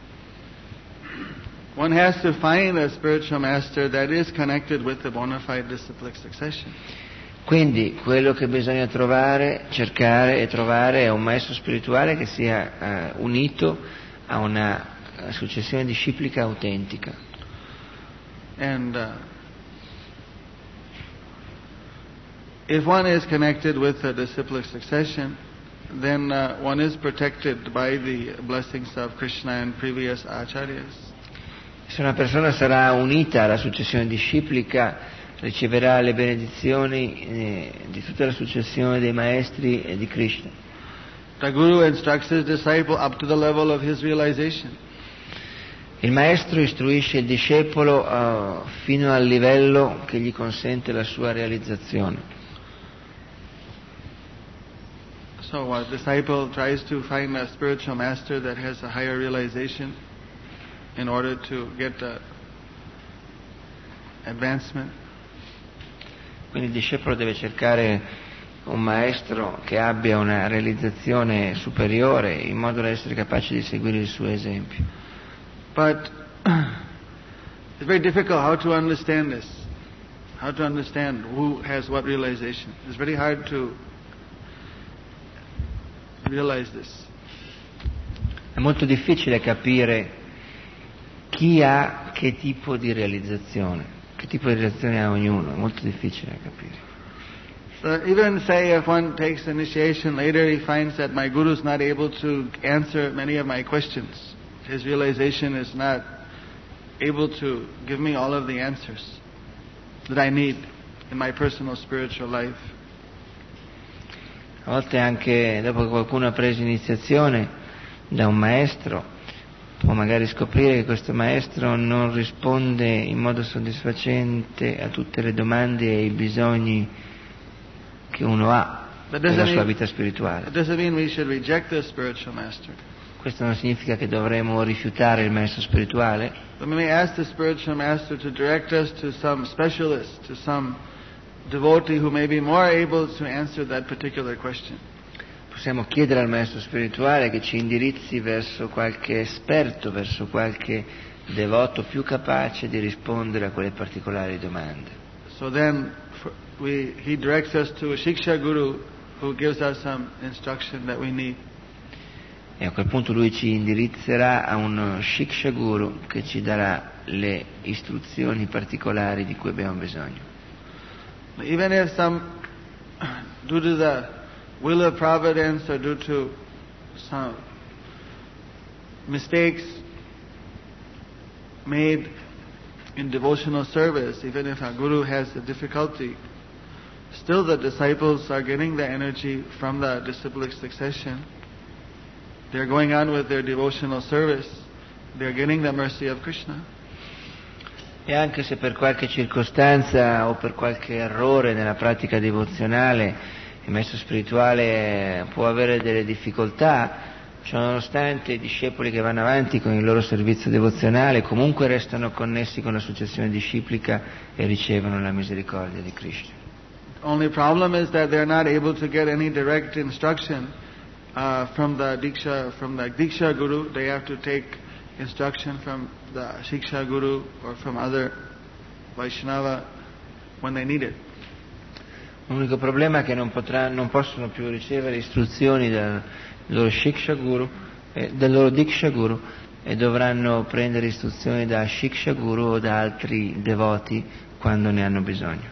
one has to find a spiritual master that is connected with the bona fide disciplic succession. Quindi quello che bisogna cercare e trovare è un maestro spirituale che sia unito a una successione disciplica autentica. And if one is connected with the disciplic succession, then one is protected by the blessings of Krishna and previous acharyas. Se una persona sarà unita alla successione disciplica, riceverà le benedizioni di tutta la successione dei maestri e di Krishna. The Guru instructs his disciple up to the level of his realization. Il maestro istruisce il discepolo fino al livello che gli consente la sua realizzazione. So a disciple tries to find a spiritual master that has a higher realization in order to get the advancement. Quindi il discepolo deve cercare un maestro che abbia una realizzazione superiore in modo da essere capace di seguire il suo esempio. But it's very difficult how to understand this, how to understand who has what realization. It's very hard to realize this. È molto difficile capire chi ha che tipo di realizzazione ha ognuno, è molto difficile capire. So even say if one takes initiation later, he finds that my guru is not able to answer many of my questions. His realization is not able to give me all of the answers that I need in my personal spiritual life. A volte anche dopo che qualcuno ha preso iniziazione da un maestro, può magari scoprire che questo maestro non risponde in modo soddisfacente a tutte le domande e ai bisogni che uno ha nella sua vita spirituale. That doesn't mean we should reject the spiritual master. Questo non significa che dovremo rifiutare il maestro spirituale, But we may ask the spiritual master to direct us to some specialist, to some devotee who may be more able to answer that particular question. possiamo chiedere al maestro spirituale che ci indirizzi verso qualche esperto, verso qualche devoto più capace di rispondere a quelle particolari domande. So then he directs us to a Shiksha Guru who gives us some instruction that we need. E a quel punto lui ci indirizzerà a uno Shiksha Guru che ci darà le istruzioni particolari di cui abbiamo bisogno. Even if due to the will of providence or due to some mistakes made in devotional service, even if a guru has a difficulty, still the disciples are getting the energy from the disciplic succession. They're going on with their devotional service. They're getting the mercy of Krishna. E anche se per qualche circostanza o per qualche errore nella pratica devozionale il maestro spirituale può avere delle difficoltà, ciononostante i discepoli che vanno avanti con il loro servizio devozionale comunque restano connessi con la successione disciplica e ricevono la misericordia di Krishna. The only problem is that they're not able to get any direct instruction from the Diksha Guru. They have to take instruction from the Shiksha Guru or from other Vaishnava when they need it. L'unico problema è che non possono più ricevere istruzioni dal loro Shiksha Guru, dal loro Diksha Guru, e dovranno prendere istruzioni da Shiksha Guru o da altri devoti quando ne hanno bisogno.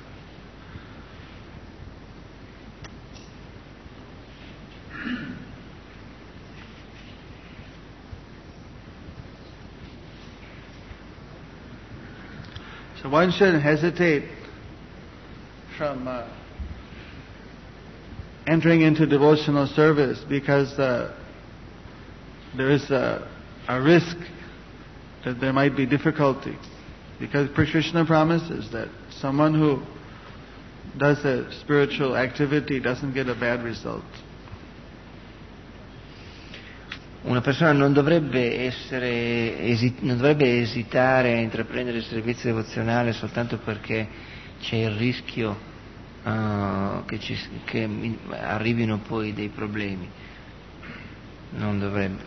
So one shouldn't hesitate from entering into devotional service because there is a risk that there might be difficulty. Because Krishna promises that someone who does a spiritual activity doesn't get a bad result. Una persona non dovrebbe esitare a intraprendere il servizio devozionale soltanto perché c'è il rischio che arrivino poi dei problemi. Non dovrebbe.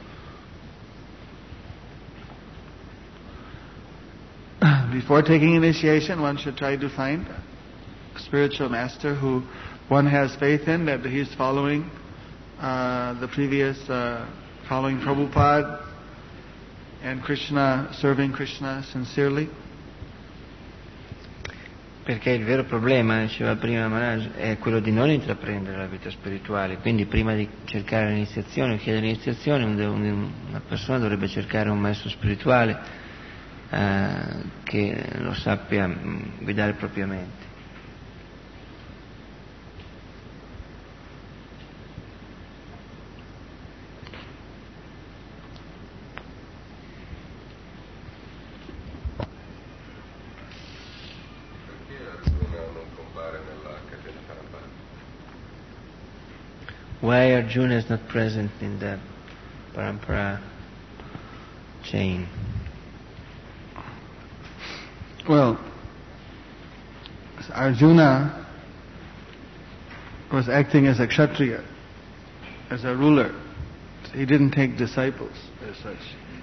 Before taking initiation, one should try to find a spiritual master who one has faith in, that he is following the previous following Prabhupada and Krishna, serving Krishna sincerely. Perché il vero problema, diceva prima Maharaj, è quello di non intraprendere la vita spirituale. Quindi prima di cercare l'iniziazione o chiedere l'iniziazione, una persona dovrebbe cercare un maestro spirituale che lo sappia guidare propriamente. Why Arjuna is not present in the Parampara chain? Well, Arjuna was acting as a Kshatriya, as a ruler. He didn't take disciples as such.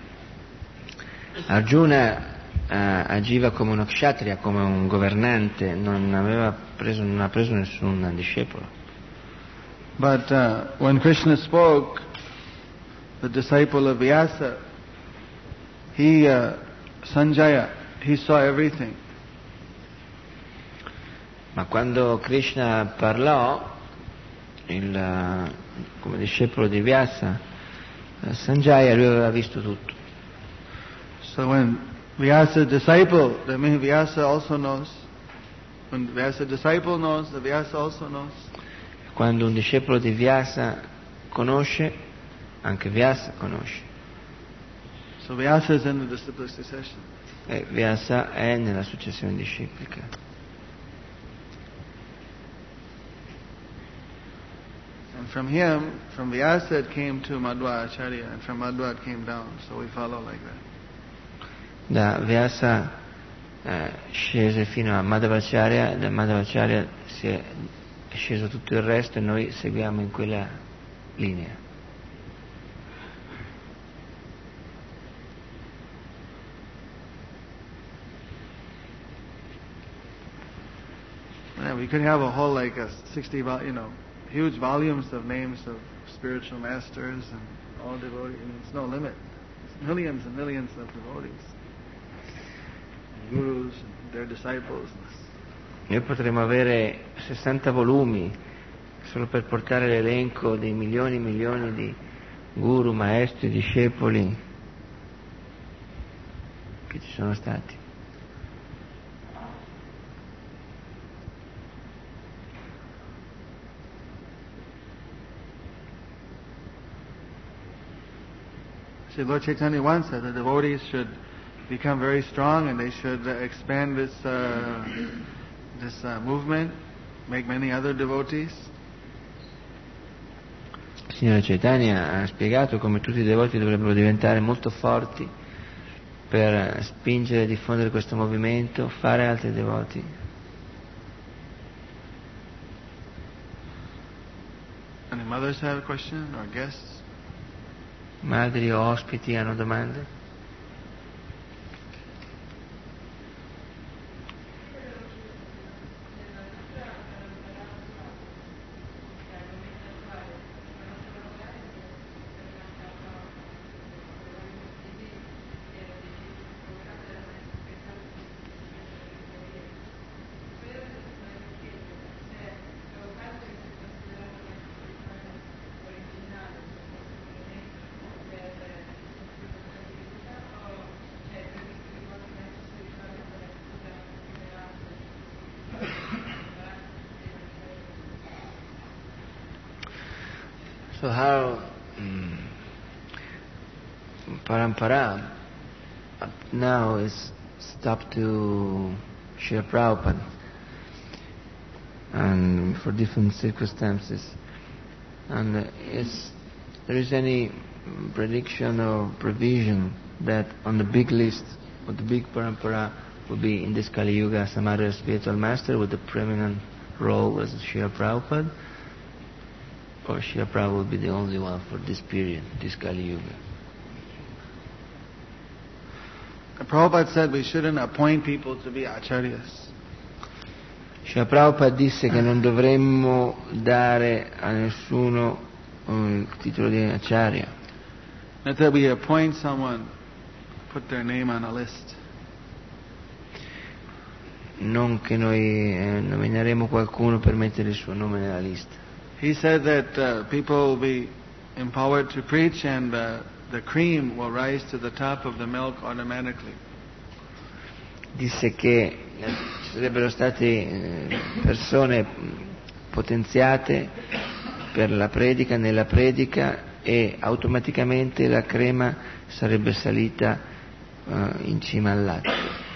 Arjuna agiva come uno Kshatriya, come un governante, non ha preso nessun discepolo. But when Krishna spoke, the disciple of Vyasa, Sanjaya, he saw everything. Ma quando Krishna parlò, come discepolo di Vyasa, Sanjaya, lui aveva visto tutto. So when Vyasa disciple, that means Vyasa also knows. When Vyasa disciple knows, the Vyasa also knows. Quando un discepolo di Vyasa conosce, anche Vyasa conosce. So Vyasa is in the disciplic succession. E Vyasa è nella successione disciplica. And from him, from Vyasa it came to Madhva Acharya, and from Madhva it came down, so we follow like that. Da Vyasa scese fino a Madhvacharya, da Madhvacharya si è sceso tutto il resto e noi seguiamo in quella linea. Yeah, we could have a whole like a 60, huge volumes of names of spiritual masters and all devotees. I mean, it's no limit. It's millions and millions of devotees, and gurus and their disciples. Noi potremmo avere 60 volumi solo per portare l'elenco dei milioni e milioni di guru, maestri, discepoli che ci sono stati. See, Lord Chaitanya wants that the devotees should become very strong and they should expand this movement, make many other devotees. Il Signore Chaitanya ha spiegato come tutti i devoti dovrebbero diventare molto forti per spingere e diffondere questo movimento, fare altri devoti. Any mothers have a question or guests? Madri o ospiti hanno domande? So how Parampara up now is stopped to Srila Prabhupada and for different circumstances, and there is any prediction or prevision that on the big list of the big Parampara will be in this Kali Yuga some other spiritual master with a preeminent role as Srila Prabhupada? Or Srila Prabhupada will be the only one for this period, this Kali Yuga? Prabhupada said we shouldn't appoint people to be acharyas. Srila Prabhupada disse che non dovremmo dare a nessuno il titolo di acharya. Not that we appoint someone, put their name on a list. Non che noi nomineremo qualcuno per mettere il suo nome nella lista. He said that people will be empowered to preach and the cream will rise to the top of the milk automatically. Disse che ci sarebbero state persone potenziate per la predica, nella predica, e automaticamente la crema sarebbe salita in cima al latte.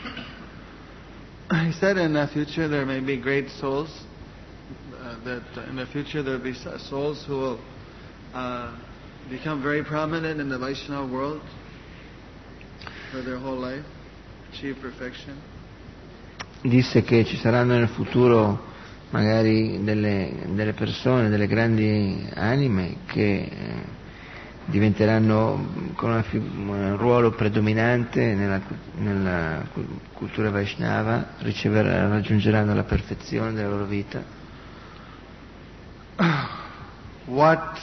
He said in the future there may be great souls. That in the future there will be souls who will become very prominent in the Vaishnava world for their whole life, achieve perfection. Disse che ci saranno nel futuro magari delle persone, delle grandi anime che diventeranno con un ruolo predominante nella cultura Vaishnava, raggiungeranno la perfezione della loro vita. What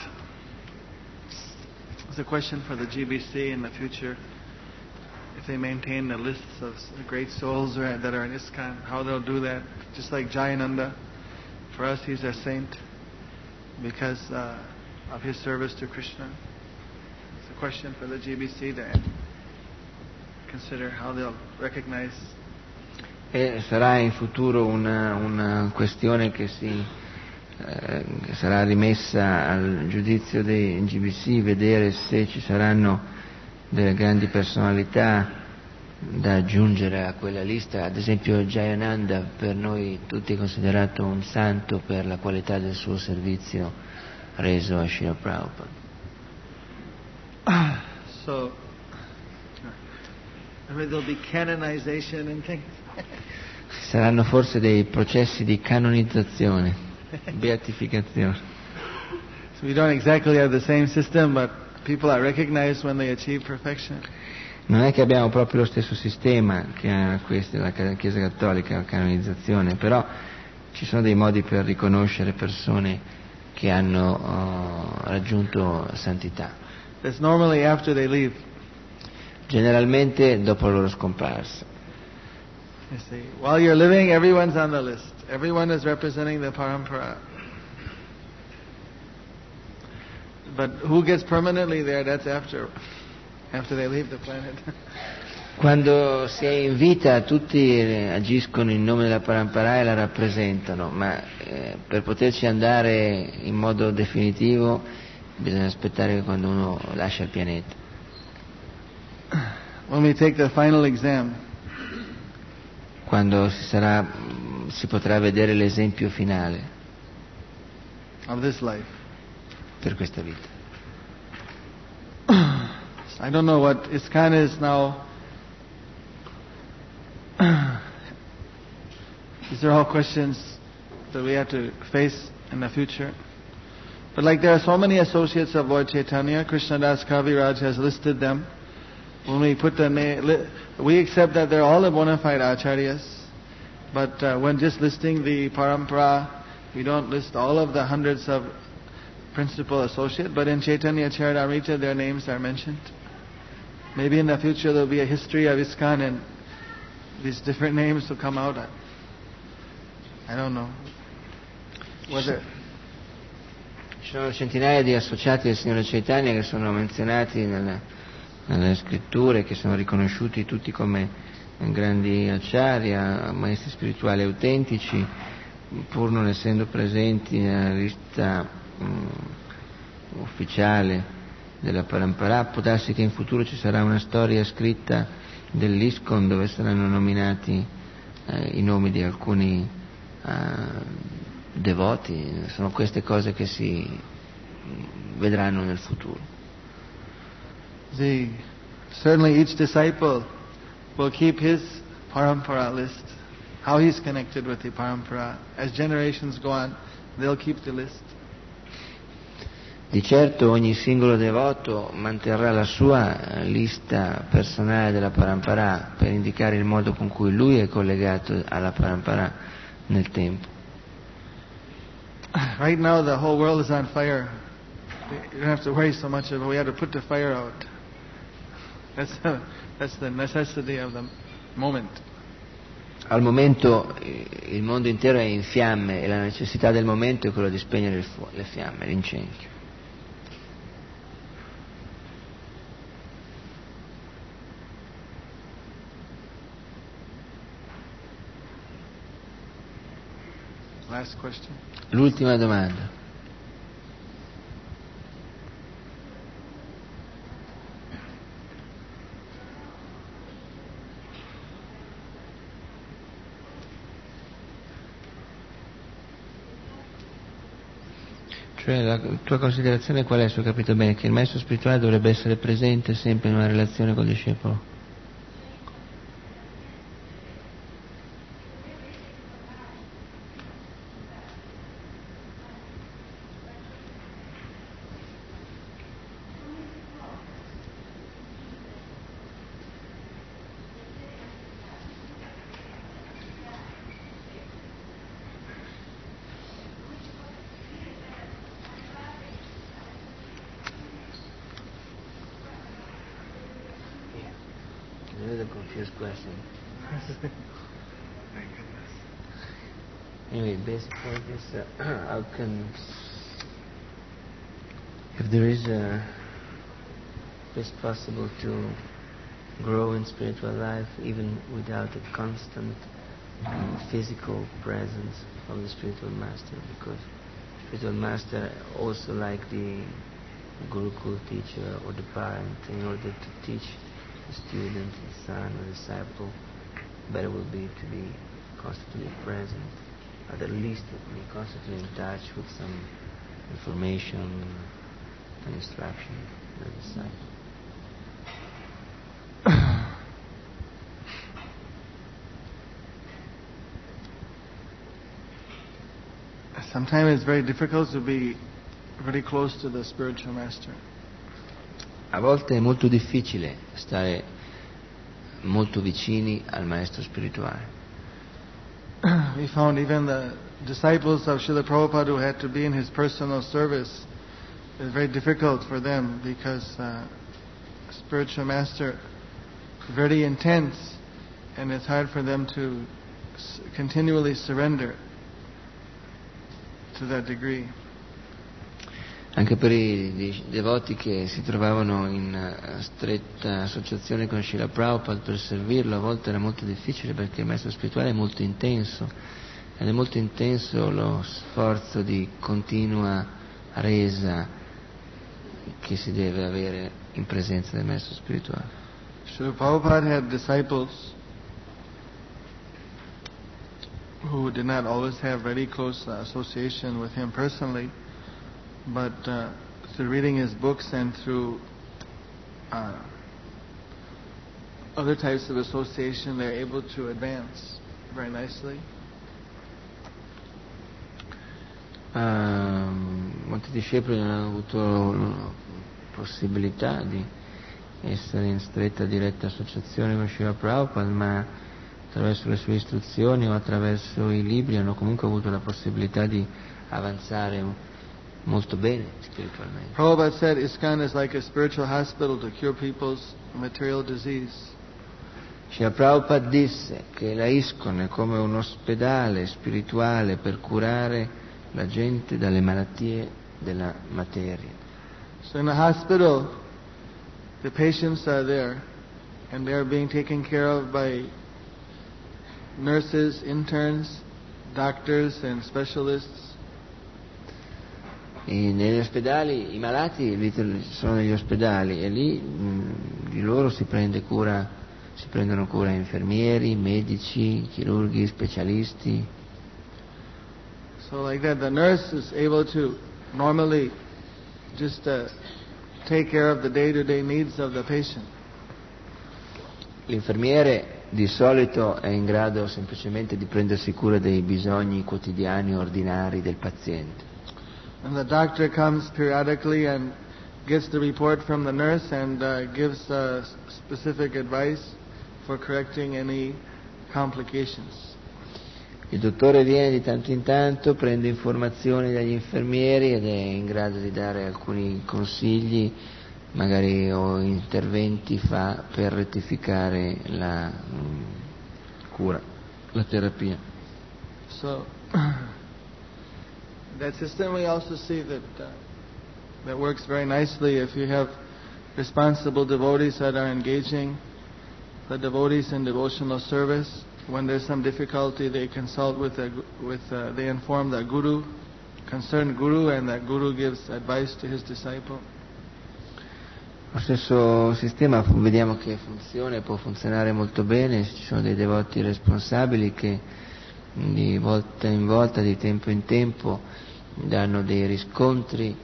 is a question for the GBC in the future? If they maintain the lists of great souls that are in ISKCON, how they'll do that? Just like Jayananda, for us he's a saint because of his service to Krishna. It's a question for the GBC to consider how they'll recognize. E sarà in futuro una questione che sarà rimessa al giudizio dei GBC, vedere se ci saranno delle grandi personalità da aggiungere a quella lista. Ad esempio Jayananda per noi tutti è considerato un santo per la qualità del suo servizio reso a Srila Prabhupada. So, maybe there'll be canonization and things. Saranno forse dei processi di canonizzazione, beatificazione. So we don't exactly have the same system, but people are recognized when they achieve perfection. Non è che abbiamo proprio lo stesso sistema che ha questa, la Chiesa Cattolica, la canonizzazione, però ci sono dei modi per riconoscere persone che hanno raggiunto santità. It's normally after they leave. Generalmente dopo la loro scomparsa. You see, while you're living, everyone's on the list. Everyone is representing the parampara. But who gets permanently there, that's after they leave the planet. Quando si è in vita tutti agiscono in nome della parampara e la rappresentano, ma per poterci andare in modo definitivo bisogna aspettare quando uno lascia il pianeta. When we take the final exam, quando si potrà vedere l'esempio finale of this life. Per questa vita. I don't know what ISKCON is now. These are all questions that we have to face in the future. But like there are so many associates of Lord Chaitanya, Krishnadas Kaviraj has listed them. When we put the name, we accept that they're all the bona fide acharyas. But when just listing the parampara, we don't list all of the hundreds of principal associates. But in Chaitanya Charitamrita, their names are mentioned. Maybe in the future there'll be a history of ISKCON and these different names will come out. I don't know. Ci sono centinaia di associati del Signore Chaitanya che sono menzionati nelle scritture, che sono riconosciuti tutti come grandi acharya, maestri spirituali autentici, pur non essendo presenti nella lista ufficiale della parampara. Può darsi che in futuro ci sarà una storia scritta dell'ISKCON dove saranno nominati i nomi di alcuni devoti. Sono queste cose che si vedranno nel futuro. Certainly each disciple will keep his parampara list, how he's connected with the parampara. As generations go on, they'll keep the list. Di certo ogni singolo devoto manterrà la sua lista personale della parampara per indicare il modo con cui lui è collegato alla parampara nel tempo. Right now the whole world is on fire. You don't have to worry so much about it. We have to put the fire out. That's the necessity of the moment. Al momento il mondo intero è in fiamme e la necessità del momento è quella di spegnere le fiamme, l'incendio. Last question. L'ultima domanda. Cioè la tua considerazione qual è, se ho capito bene, che il maestro spirituale dovrebbe essere presente sempre in una relazione col discepolo? Question. Anyway, basic point is how can, if there is it's possible to grow in spiritual life even without a constant physical presence of the spiritual master, because spiritual master also, like the Gurukul teacher or the parent, in order to teach the student, the son or disciple, better will be to be constantly present, at least to be constantly in touch with some information and instruction to the disciple. Sometimes it's very difficult to be very close to the spiritual master. A volte è molto difficile stare molto vicini al maestro spirituale. We found even the disciples of Srila Prabhupada who had to be in his personal service, it was very difficult for them because spiritual master is very intense and it's hard for them to continually surrender to that degree. Anche per i devoti che si trovavano in stretta associazione con Srila Prabhupada per servirlo, a volte era molto difficile perché il maestro spirituale è molto intenso ed è molto intenso lo sforzo di continua resa che si deve avere in presenza del maestro spirituale. Srila Prabhupada had disciples who did not always have very close association with him personally, but through reading his books and through other types of association, they're able to advance very nicely. Molti discepoli non hanno avuto la possibilità di essere in stretta diretta associazione con Srila Prabhupada, ma attraverso le sue istruzioni o attraverso i libri hanno comunque avuto la possibilità di avanzare molto bene spiritualmente. Prabhupada said ISKCON is like a spiritual hospital to cure people's material disease. Srila Prabhupada disse che la ISKCON è come un ospedale spirituale per curare la gente dalle malattie della materia. So in the hospital, the patients are there and they are being taken care of by nurses, interns, doctors and specialists. E negli ospedali i malati sono negli ospedali e lì di loro si prendono cura infermieri, medici, chirurghi, specialisti. So like that, the nurse is able to normally just take care of the day-to-day needs of the patient. L'infermiere di solito è in grado semplicemente di prendersi cura dei bisogni quotidiani ordinari del paziente. And the doctor comes periodically and gets the report from the nurse and gives specific advice for correcting any complications. Il dottore viene di tanto in tanto, prende informazioni dagli infermieri ed è in grado di dare alcuni consigli, magari o interventi fa per rettificare la cura, la terapia. So that system we also see that works very nicely if you have responsible devotees that are engaging the devotees in devotional service. When there's some difficulty, they consult they inform the guru, concerned guru, and that guru gives advice to his disciple. Lo stesso sistema vediamo che funziona e può funzionare molto bene, ci sono dei devoti responsabili che di volta in volta, di tempo in tempo, danno dei riscontri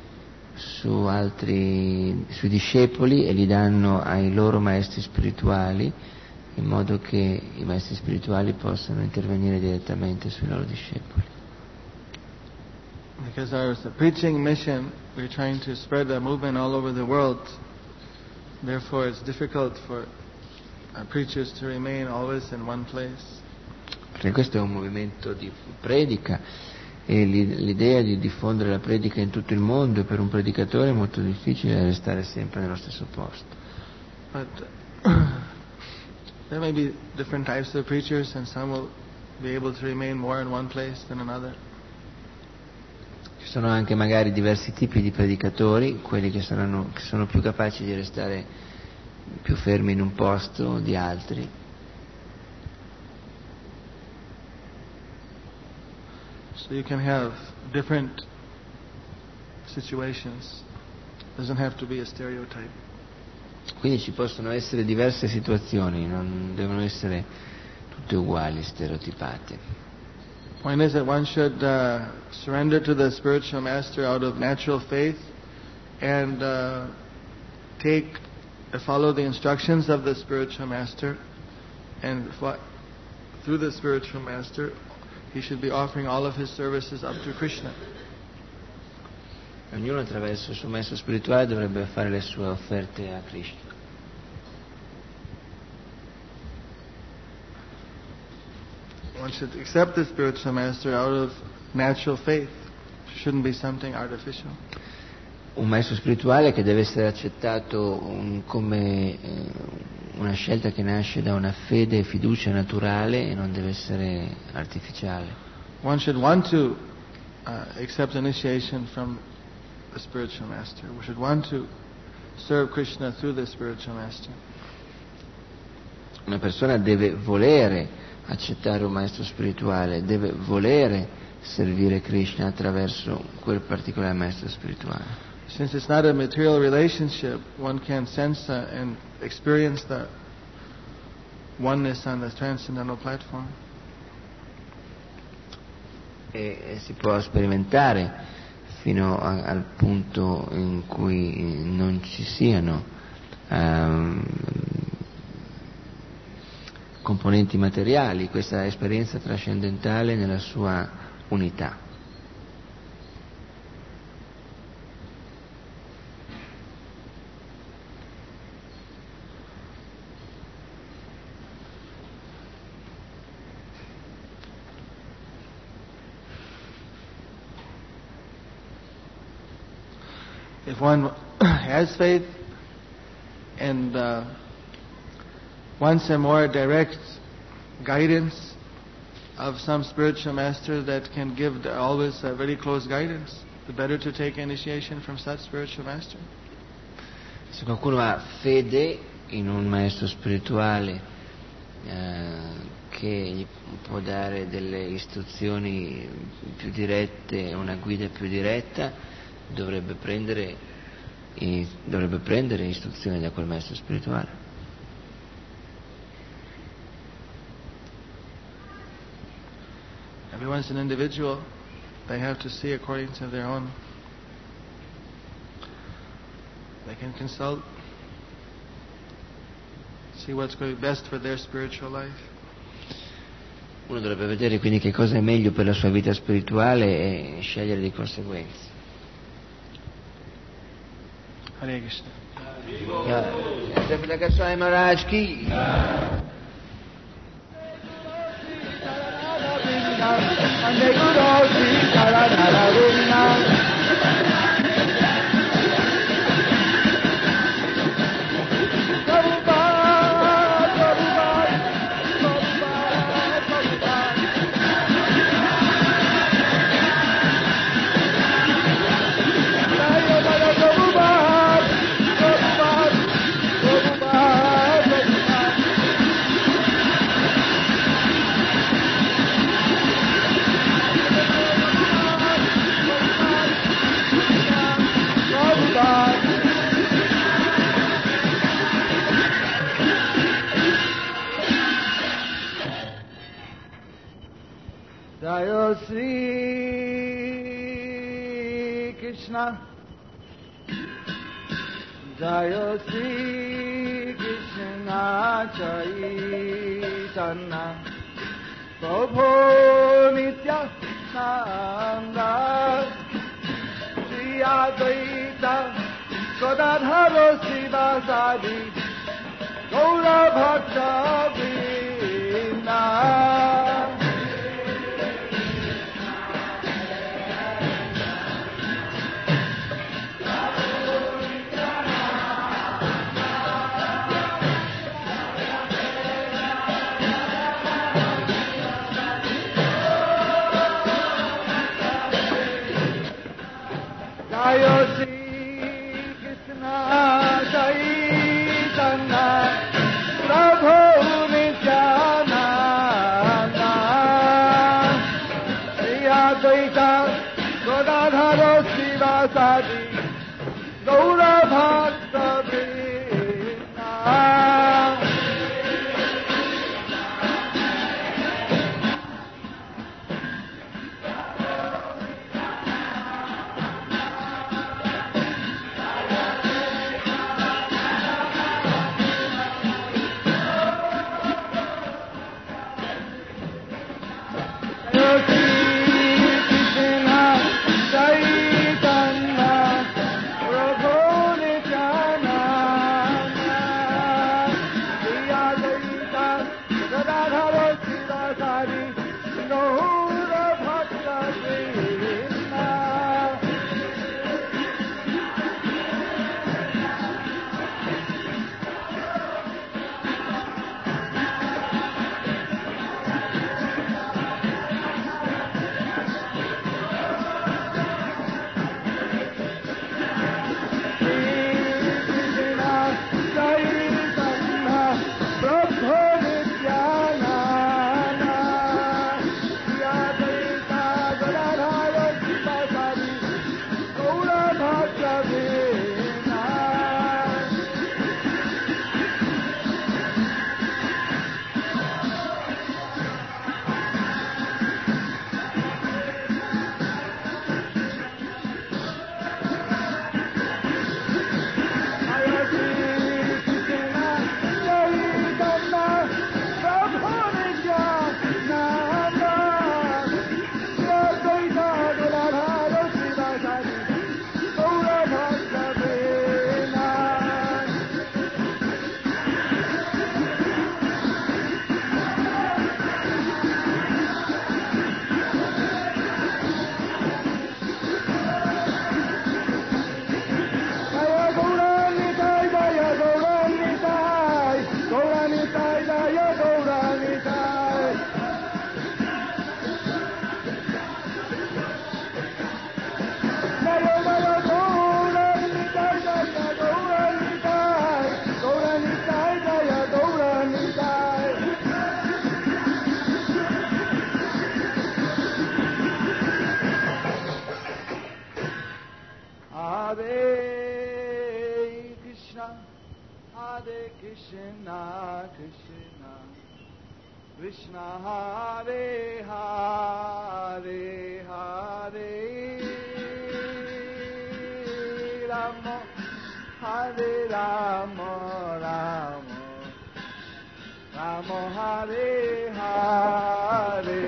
sui discepoli e li danno ai loro maestri spirituali, in modo che i maestri spirituali possano intervenire direttamente sui loro discepoli. Because our preaching mission, we're trying to spread the movement all over the world. Therefore, it's difficult for preachers to remain always in one place. Perché questo è un movimento di predica e l'idea di diffondere la predica in tutto il mondo, per un predicatore è molto difficile restare sempre nello stesso posto. But there may be different types of preachers, and some will be able to remain more in one place than another. Ci sono anche magari diversi tipi di predicatori, quelli che sono più capaci di restare più fermi in un posto di altri. So you can have different situations. It doesn't have to be a stereotype. Quindi ci possono essere diverse situazioni, non devono essere tutte uguali, stereotipate. Point is that one should surrender to the spiritual master out of natural faith and follow the instructions of the spiritual master, and through the spiritual master he should be offering all of his services up to Krishna. Ognuno attraverso il suo maestro spirituale dovrebbe fare le sue offerte a Krishna. One should accept the spiritual master out of natural faith. It shouldn't be something artificial. Un maestro spirituale che deve essere accettato come una scelta che nasce da una fede e fiducia naturale e non deve essere artificiale. One should want to accept initiation from the spiritual master. We should want to serve Krishna through the spiritual master. Una persona deve volere accettare un maestro spirituale, deve volere servire Krishna attraverso quel particolare maestro spirituale. Since it's not a material relationship, one can sense and experience the oneness on the transcendental platform. E si può sperimentare fino al punto in cui non ci siano componenti materiali, questa esperienza trascendentale nella sua unità. If one has faith and wants a more direct guidance of some spiritual master that can give always a very close guidance, the better to take initiation from such spiritual master. Se qualcuno ha fede in un maestro spirituale che gli può dare delle istruzioni più dirette, una guida più diretta, dovrebbe prendere istruzioni da quel maestro spirituale. Everyone's an individual. They have to see according to their own. They can consult, see what's going to be best for their spiritual life. Uno dovrebbe vedere quindi che cosa è meglio per la sua vita spirituale e scegliere di conseguenza. Hare Krishna. Jai Goswami Maharaj ki. Jaya Sri Krishna, Jaya Sri Krishna Chaitanya, Prabhu Nityananda, Shri Advaita Gadadhara Srivasadi, Gaura Bhakta Vrinda. Jaya Sri Krishna Chaitanya, Prabhu Nityananda, Shri Advaita Gadadhara Srivasadi, Gaura Bhakta Vrinda. Nitai Jaya Gaura Nitai. Jaya Jaya Gaura Nitai Jaya Gaura Nitai. Gaura Nitai Jaya Gaura Nitai. Hare Krishna, Hare Krishna, Krishna, Krishna Hare Hare, Hare Rama, Hare Rama, Rama, Rama Hare Hare.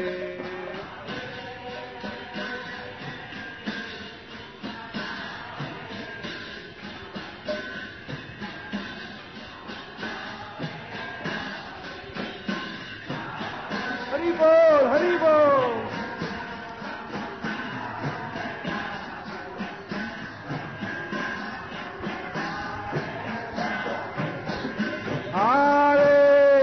Haribol, Haribol. Hare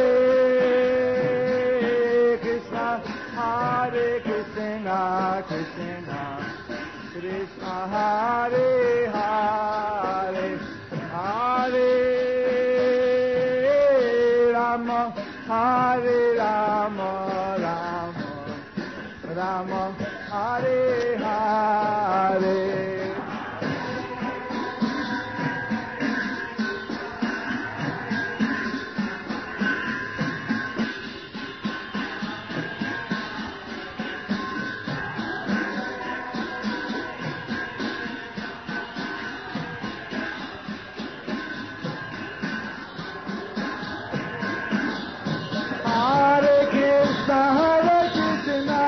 Krishna, Hare Krishna, Krishna, Krishna Hare Hare, Hare Rama, Hare Rama, Rama, Rama Hare Hare. Hare Krishna, Hare Krishna,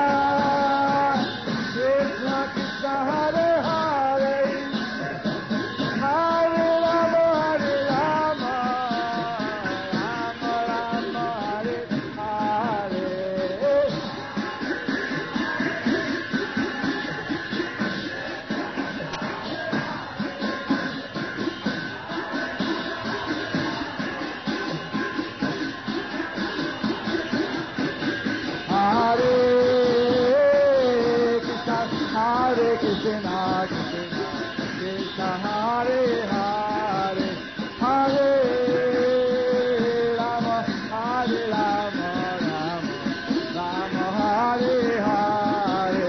Krishna Krishna Hare Hare, Hare Rama, Hare Rama, Rama Rama Hare Hare. Hare Krishna, Hare Krishna, Krishna Krishna Hare Hare, Hare Rama, Hare Rama, Rama Rama Hare Hare.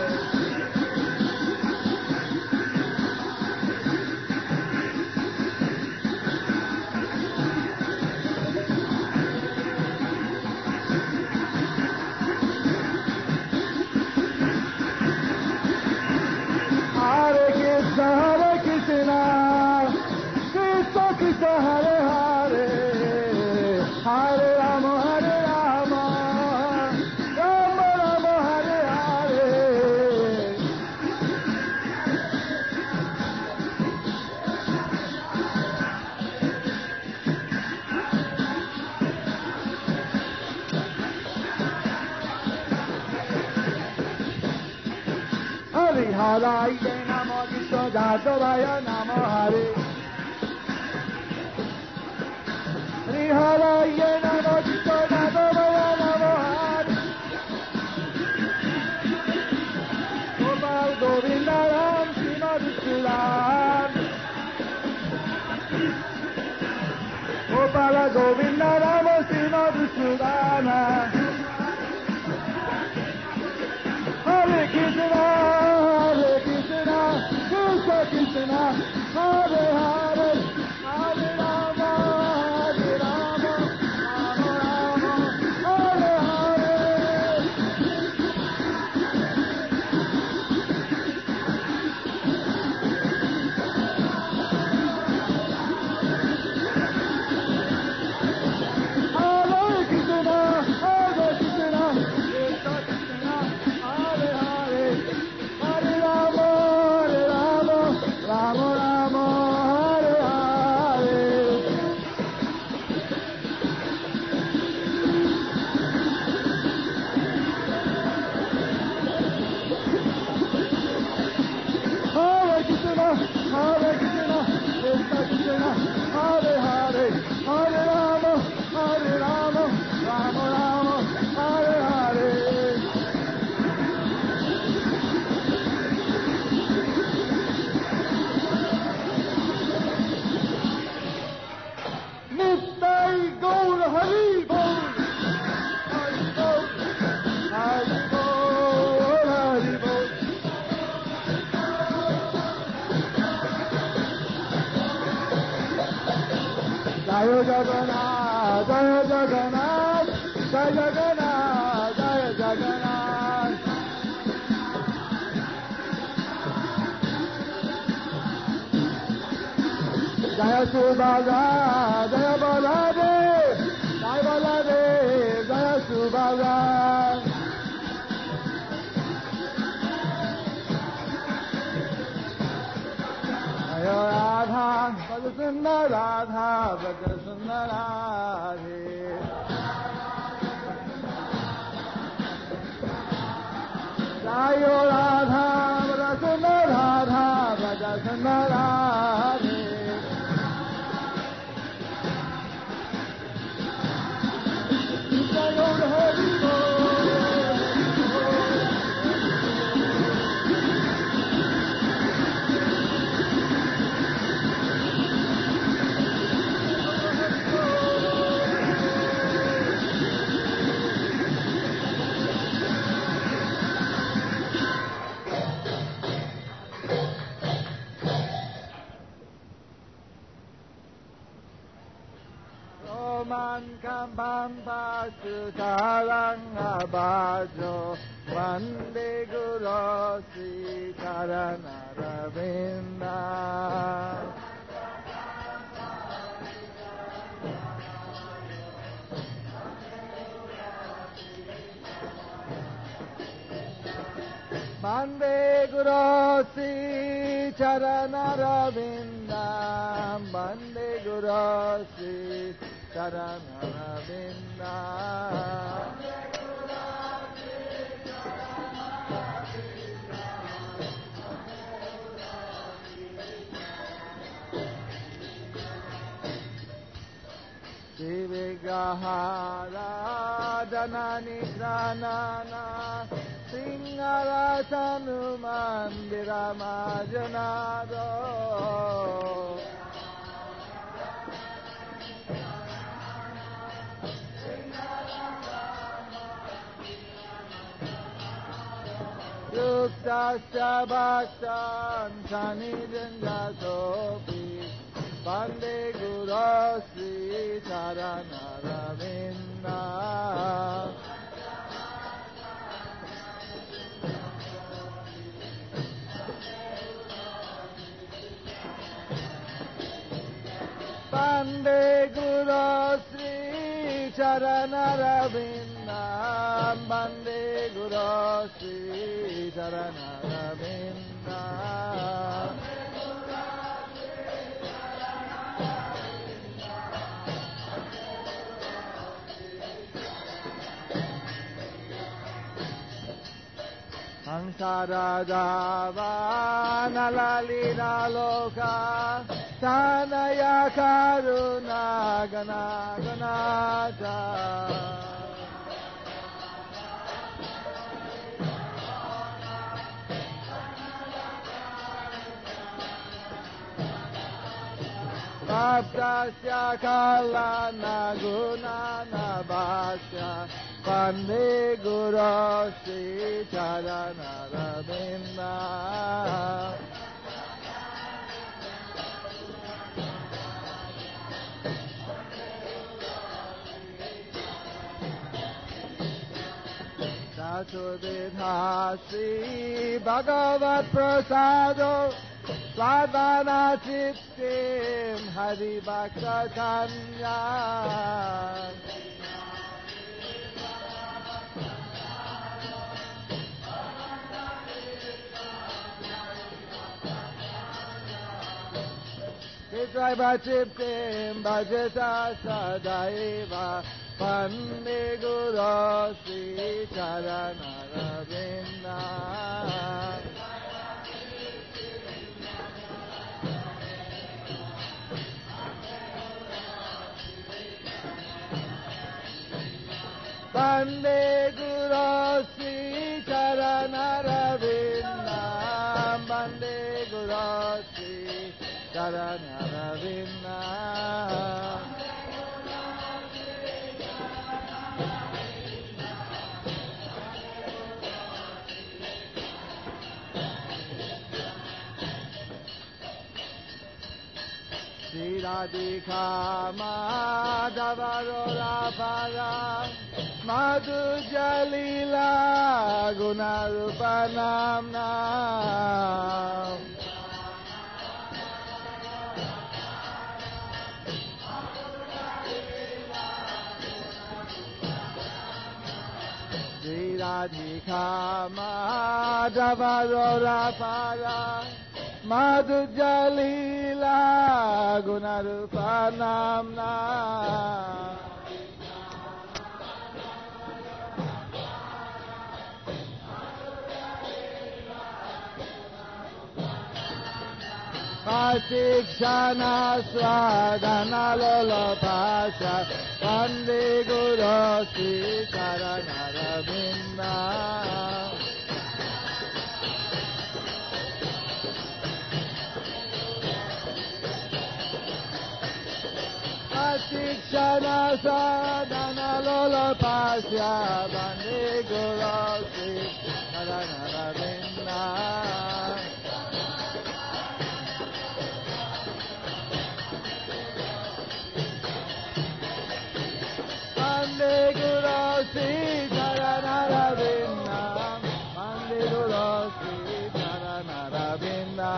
Hare Krishna, Hare Krishna, Krishna Krishna Hare Hare, Hare Rama, Hare Rama, Rama Rama Hare Hare. Hari Haraye Namo Krishna Jadavaya Namo Hare. Hari Haraye Namo Krishna Jadavaya Namo Hare. Gopal Govinda Ram Srimad Sulam. Gopala Govinda Ram Srimad Sulam. Hare Krishna, Hare Krishna, Krishna Krishna, Hare Hare, Hare Rama, Hare Rama, Jaya Jagannath, Jaya Jagannath, Jaya Jagannath. Jaya Subhadra, Jaya Baladev, Jaya Baladev, Jaya Subhadra. Jaya Radha, Bhaja Sundar Radha, Bhaja Sundar Radhe. Jaya Radha, Bhaja Sundar Radha, Bhaja Sundar Radhe. Jaya Hari Bol. Man kambam pasu tarang abajo Vande Guru Sri Charana Ravinda. Vande Guru Sri Charana Ravinda. Vande Guru Sri Charana Ravinda. Sivigahara Janani Pranana Singara Sanumandira Majanado. Yuktasya Bhaktan Sanidhanjasopi Vande Guru Sri Charana Ravinda. Vande Guru Sri Charana Ravinda. Vande Guru Sri Charana Ravinda. Hangsarajava Nalalila Loka Tanaya Karuna Gana Ganata. Bhaktasya Kalana Gunana Bhasya Vande Guru Sri Charana Ravinda. Satuditha Sri Bhagavat Prasado Swadvana Chittim Hari Bhakta Kanya. Chitraiva Chittim Bhajata Sadaiva Vande Guru Sri Charana Ravinda. Vande Guru Sri Charana Ravinda. Vande Guru Sri Charana Ravinda. Sri Radhika Madhava Radha Madhu Jalila Gunarupa Namna Sri Radhika Madhava Radha Madhu Jalila Gunarupa Namna Pasikshana Swadhana Lolapasha Vande Guru Sri Charanaravinda Pasikshana Swadhana Lolapasha Vande Guru Sri Charanaravinda Vande Guru Sri Charanaravinda Vande Guru Sri Charanaravinda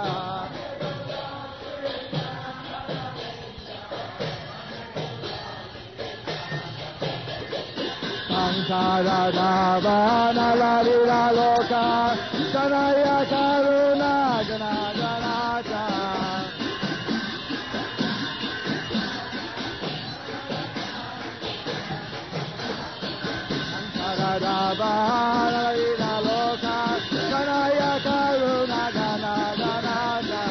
Sankara Davana Lalila Loka Sanaya Karuna Jana Janata Sankara Lalila Loka Sanaya Karuna Jana Janata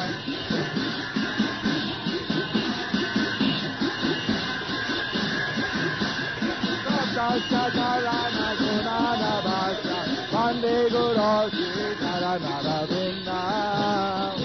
Sakarana Gunana Bhasya Vande Guru Sri Charanaravinda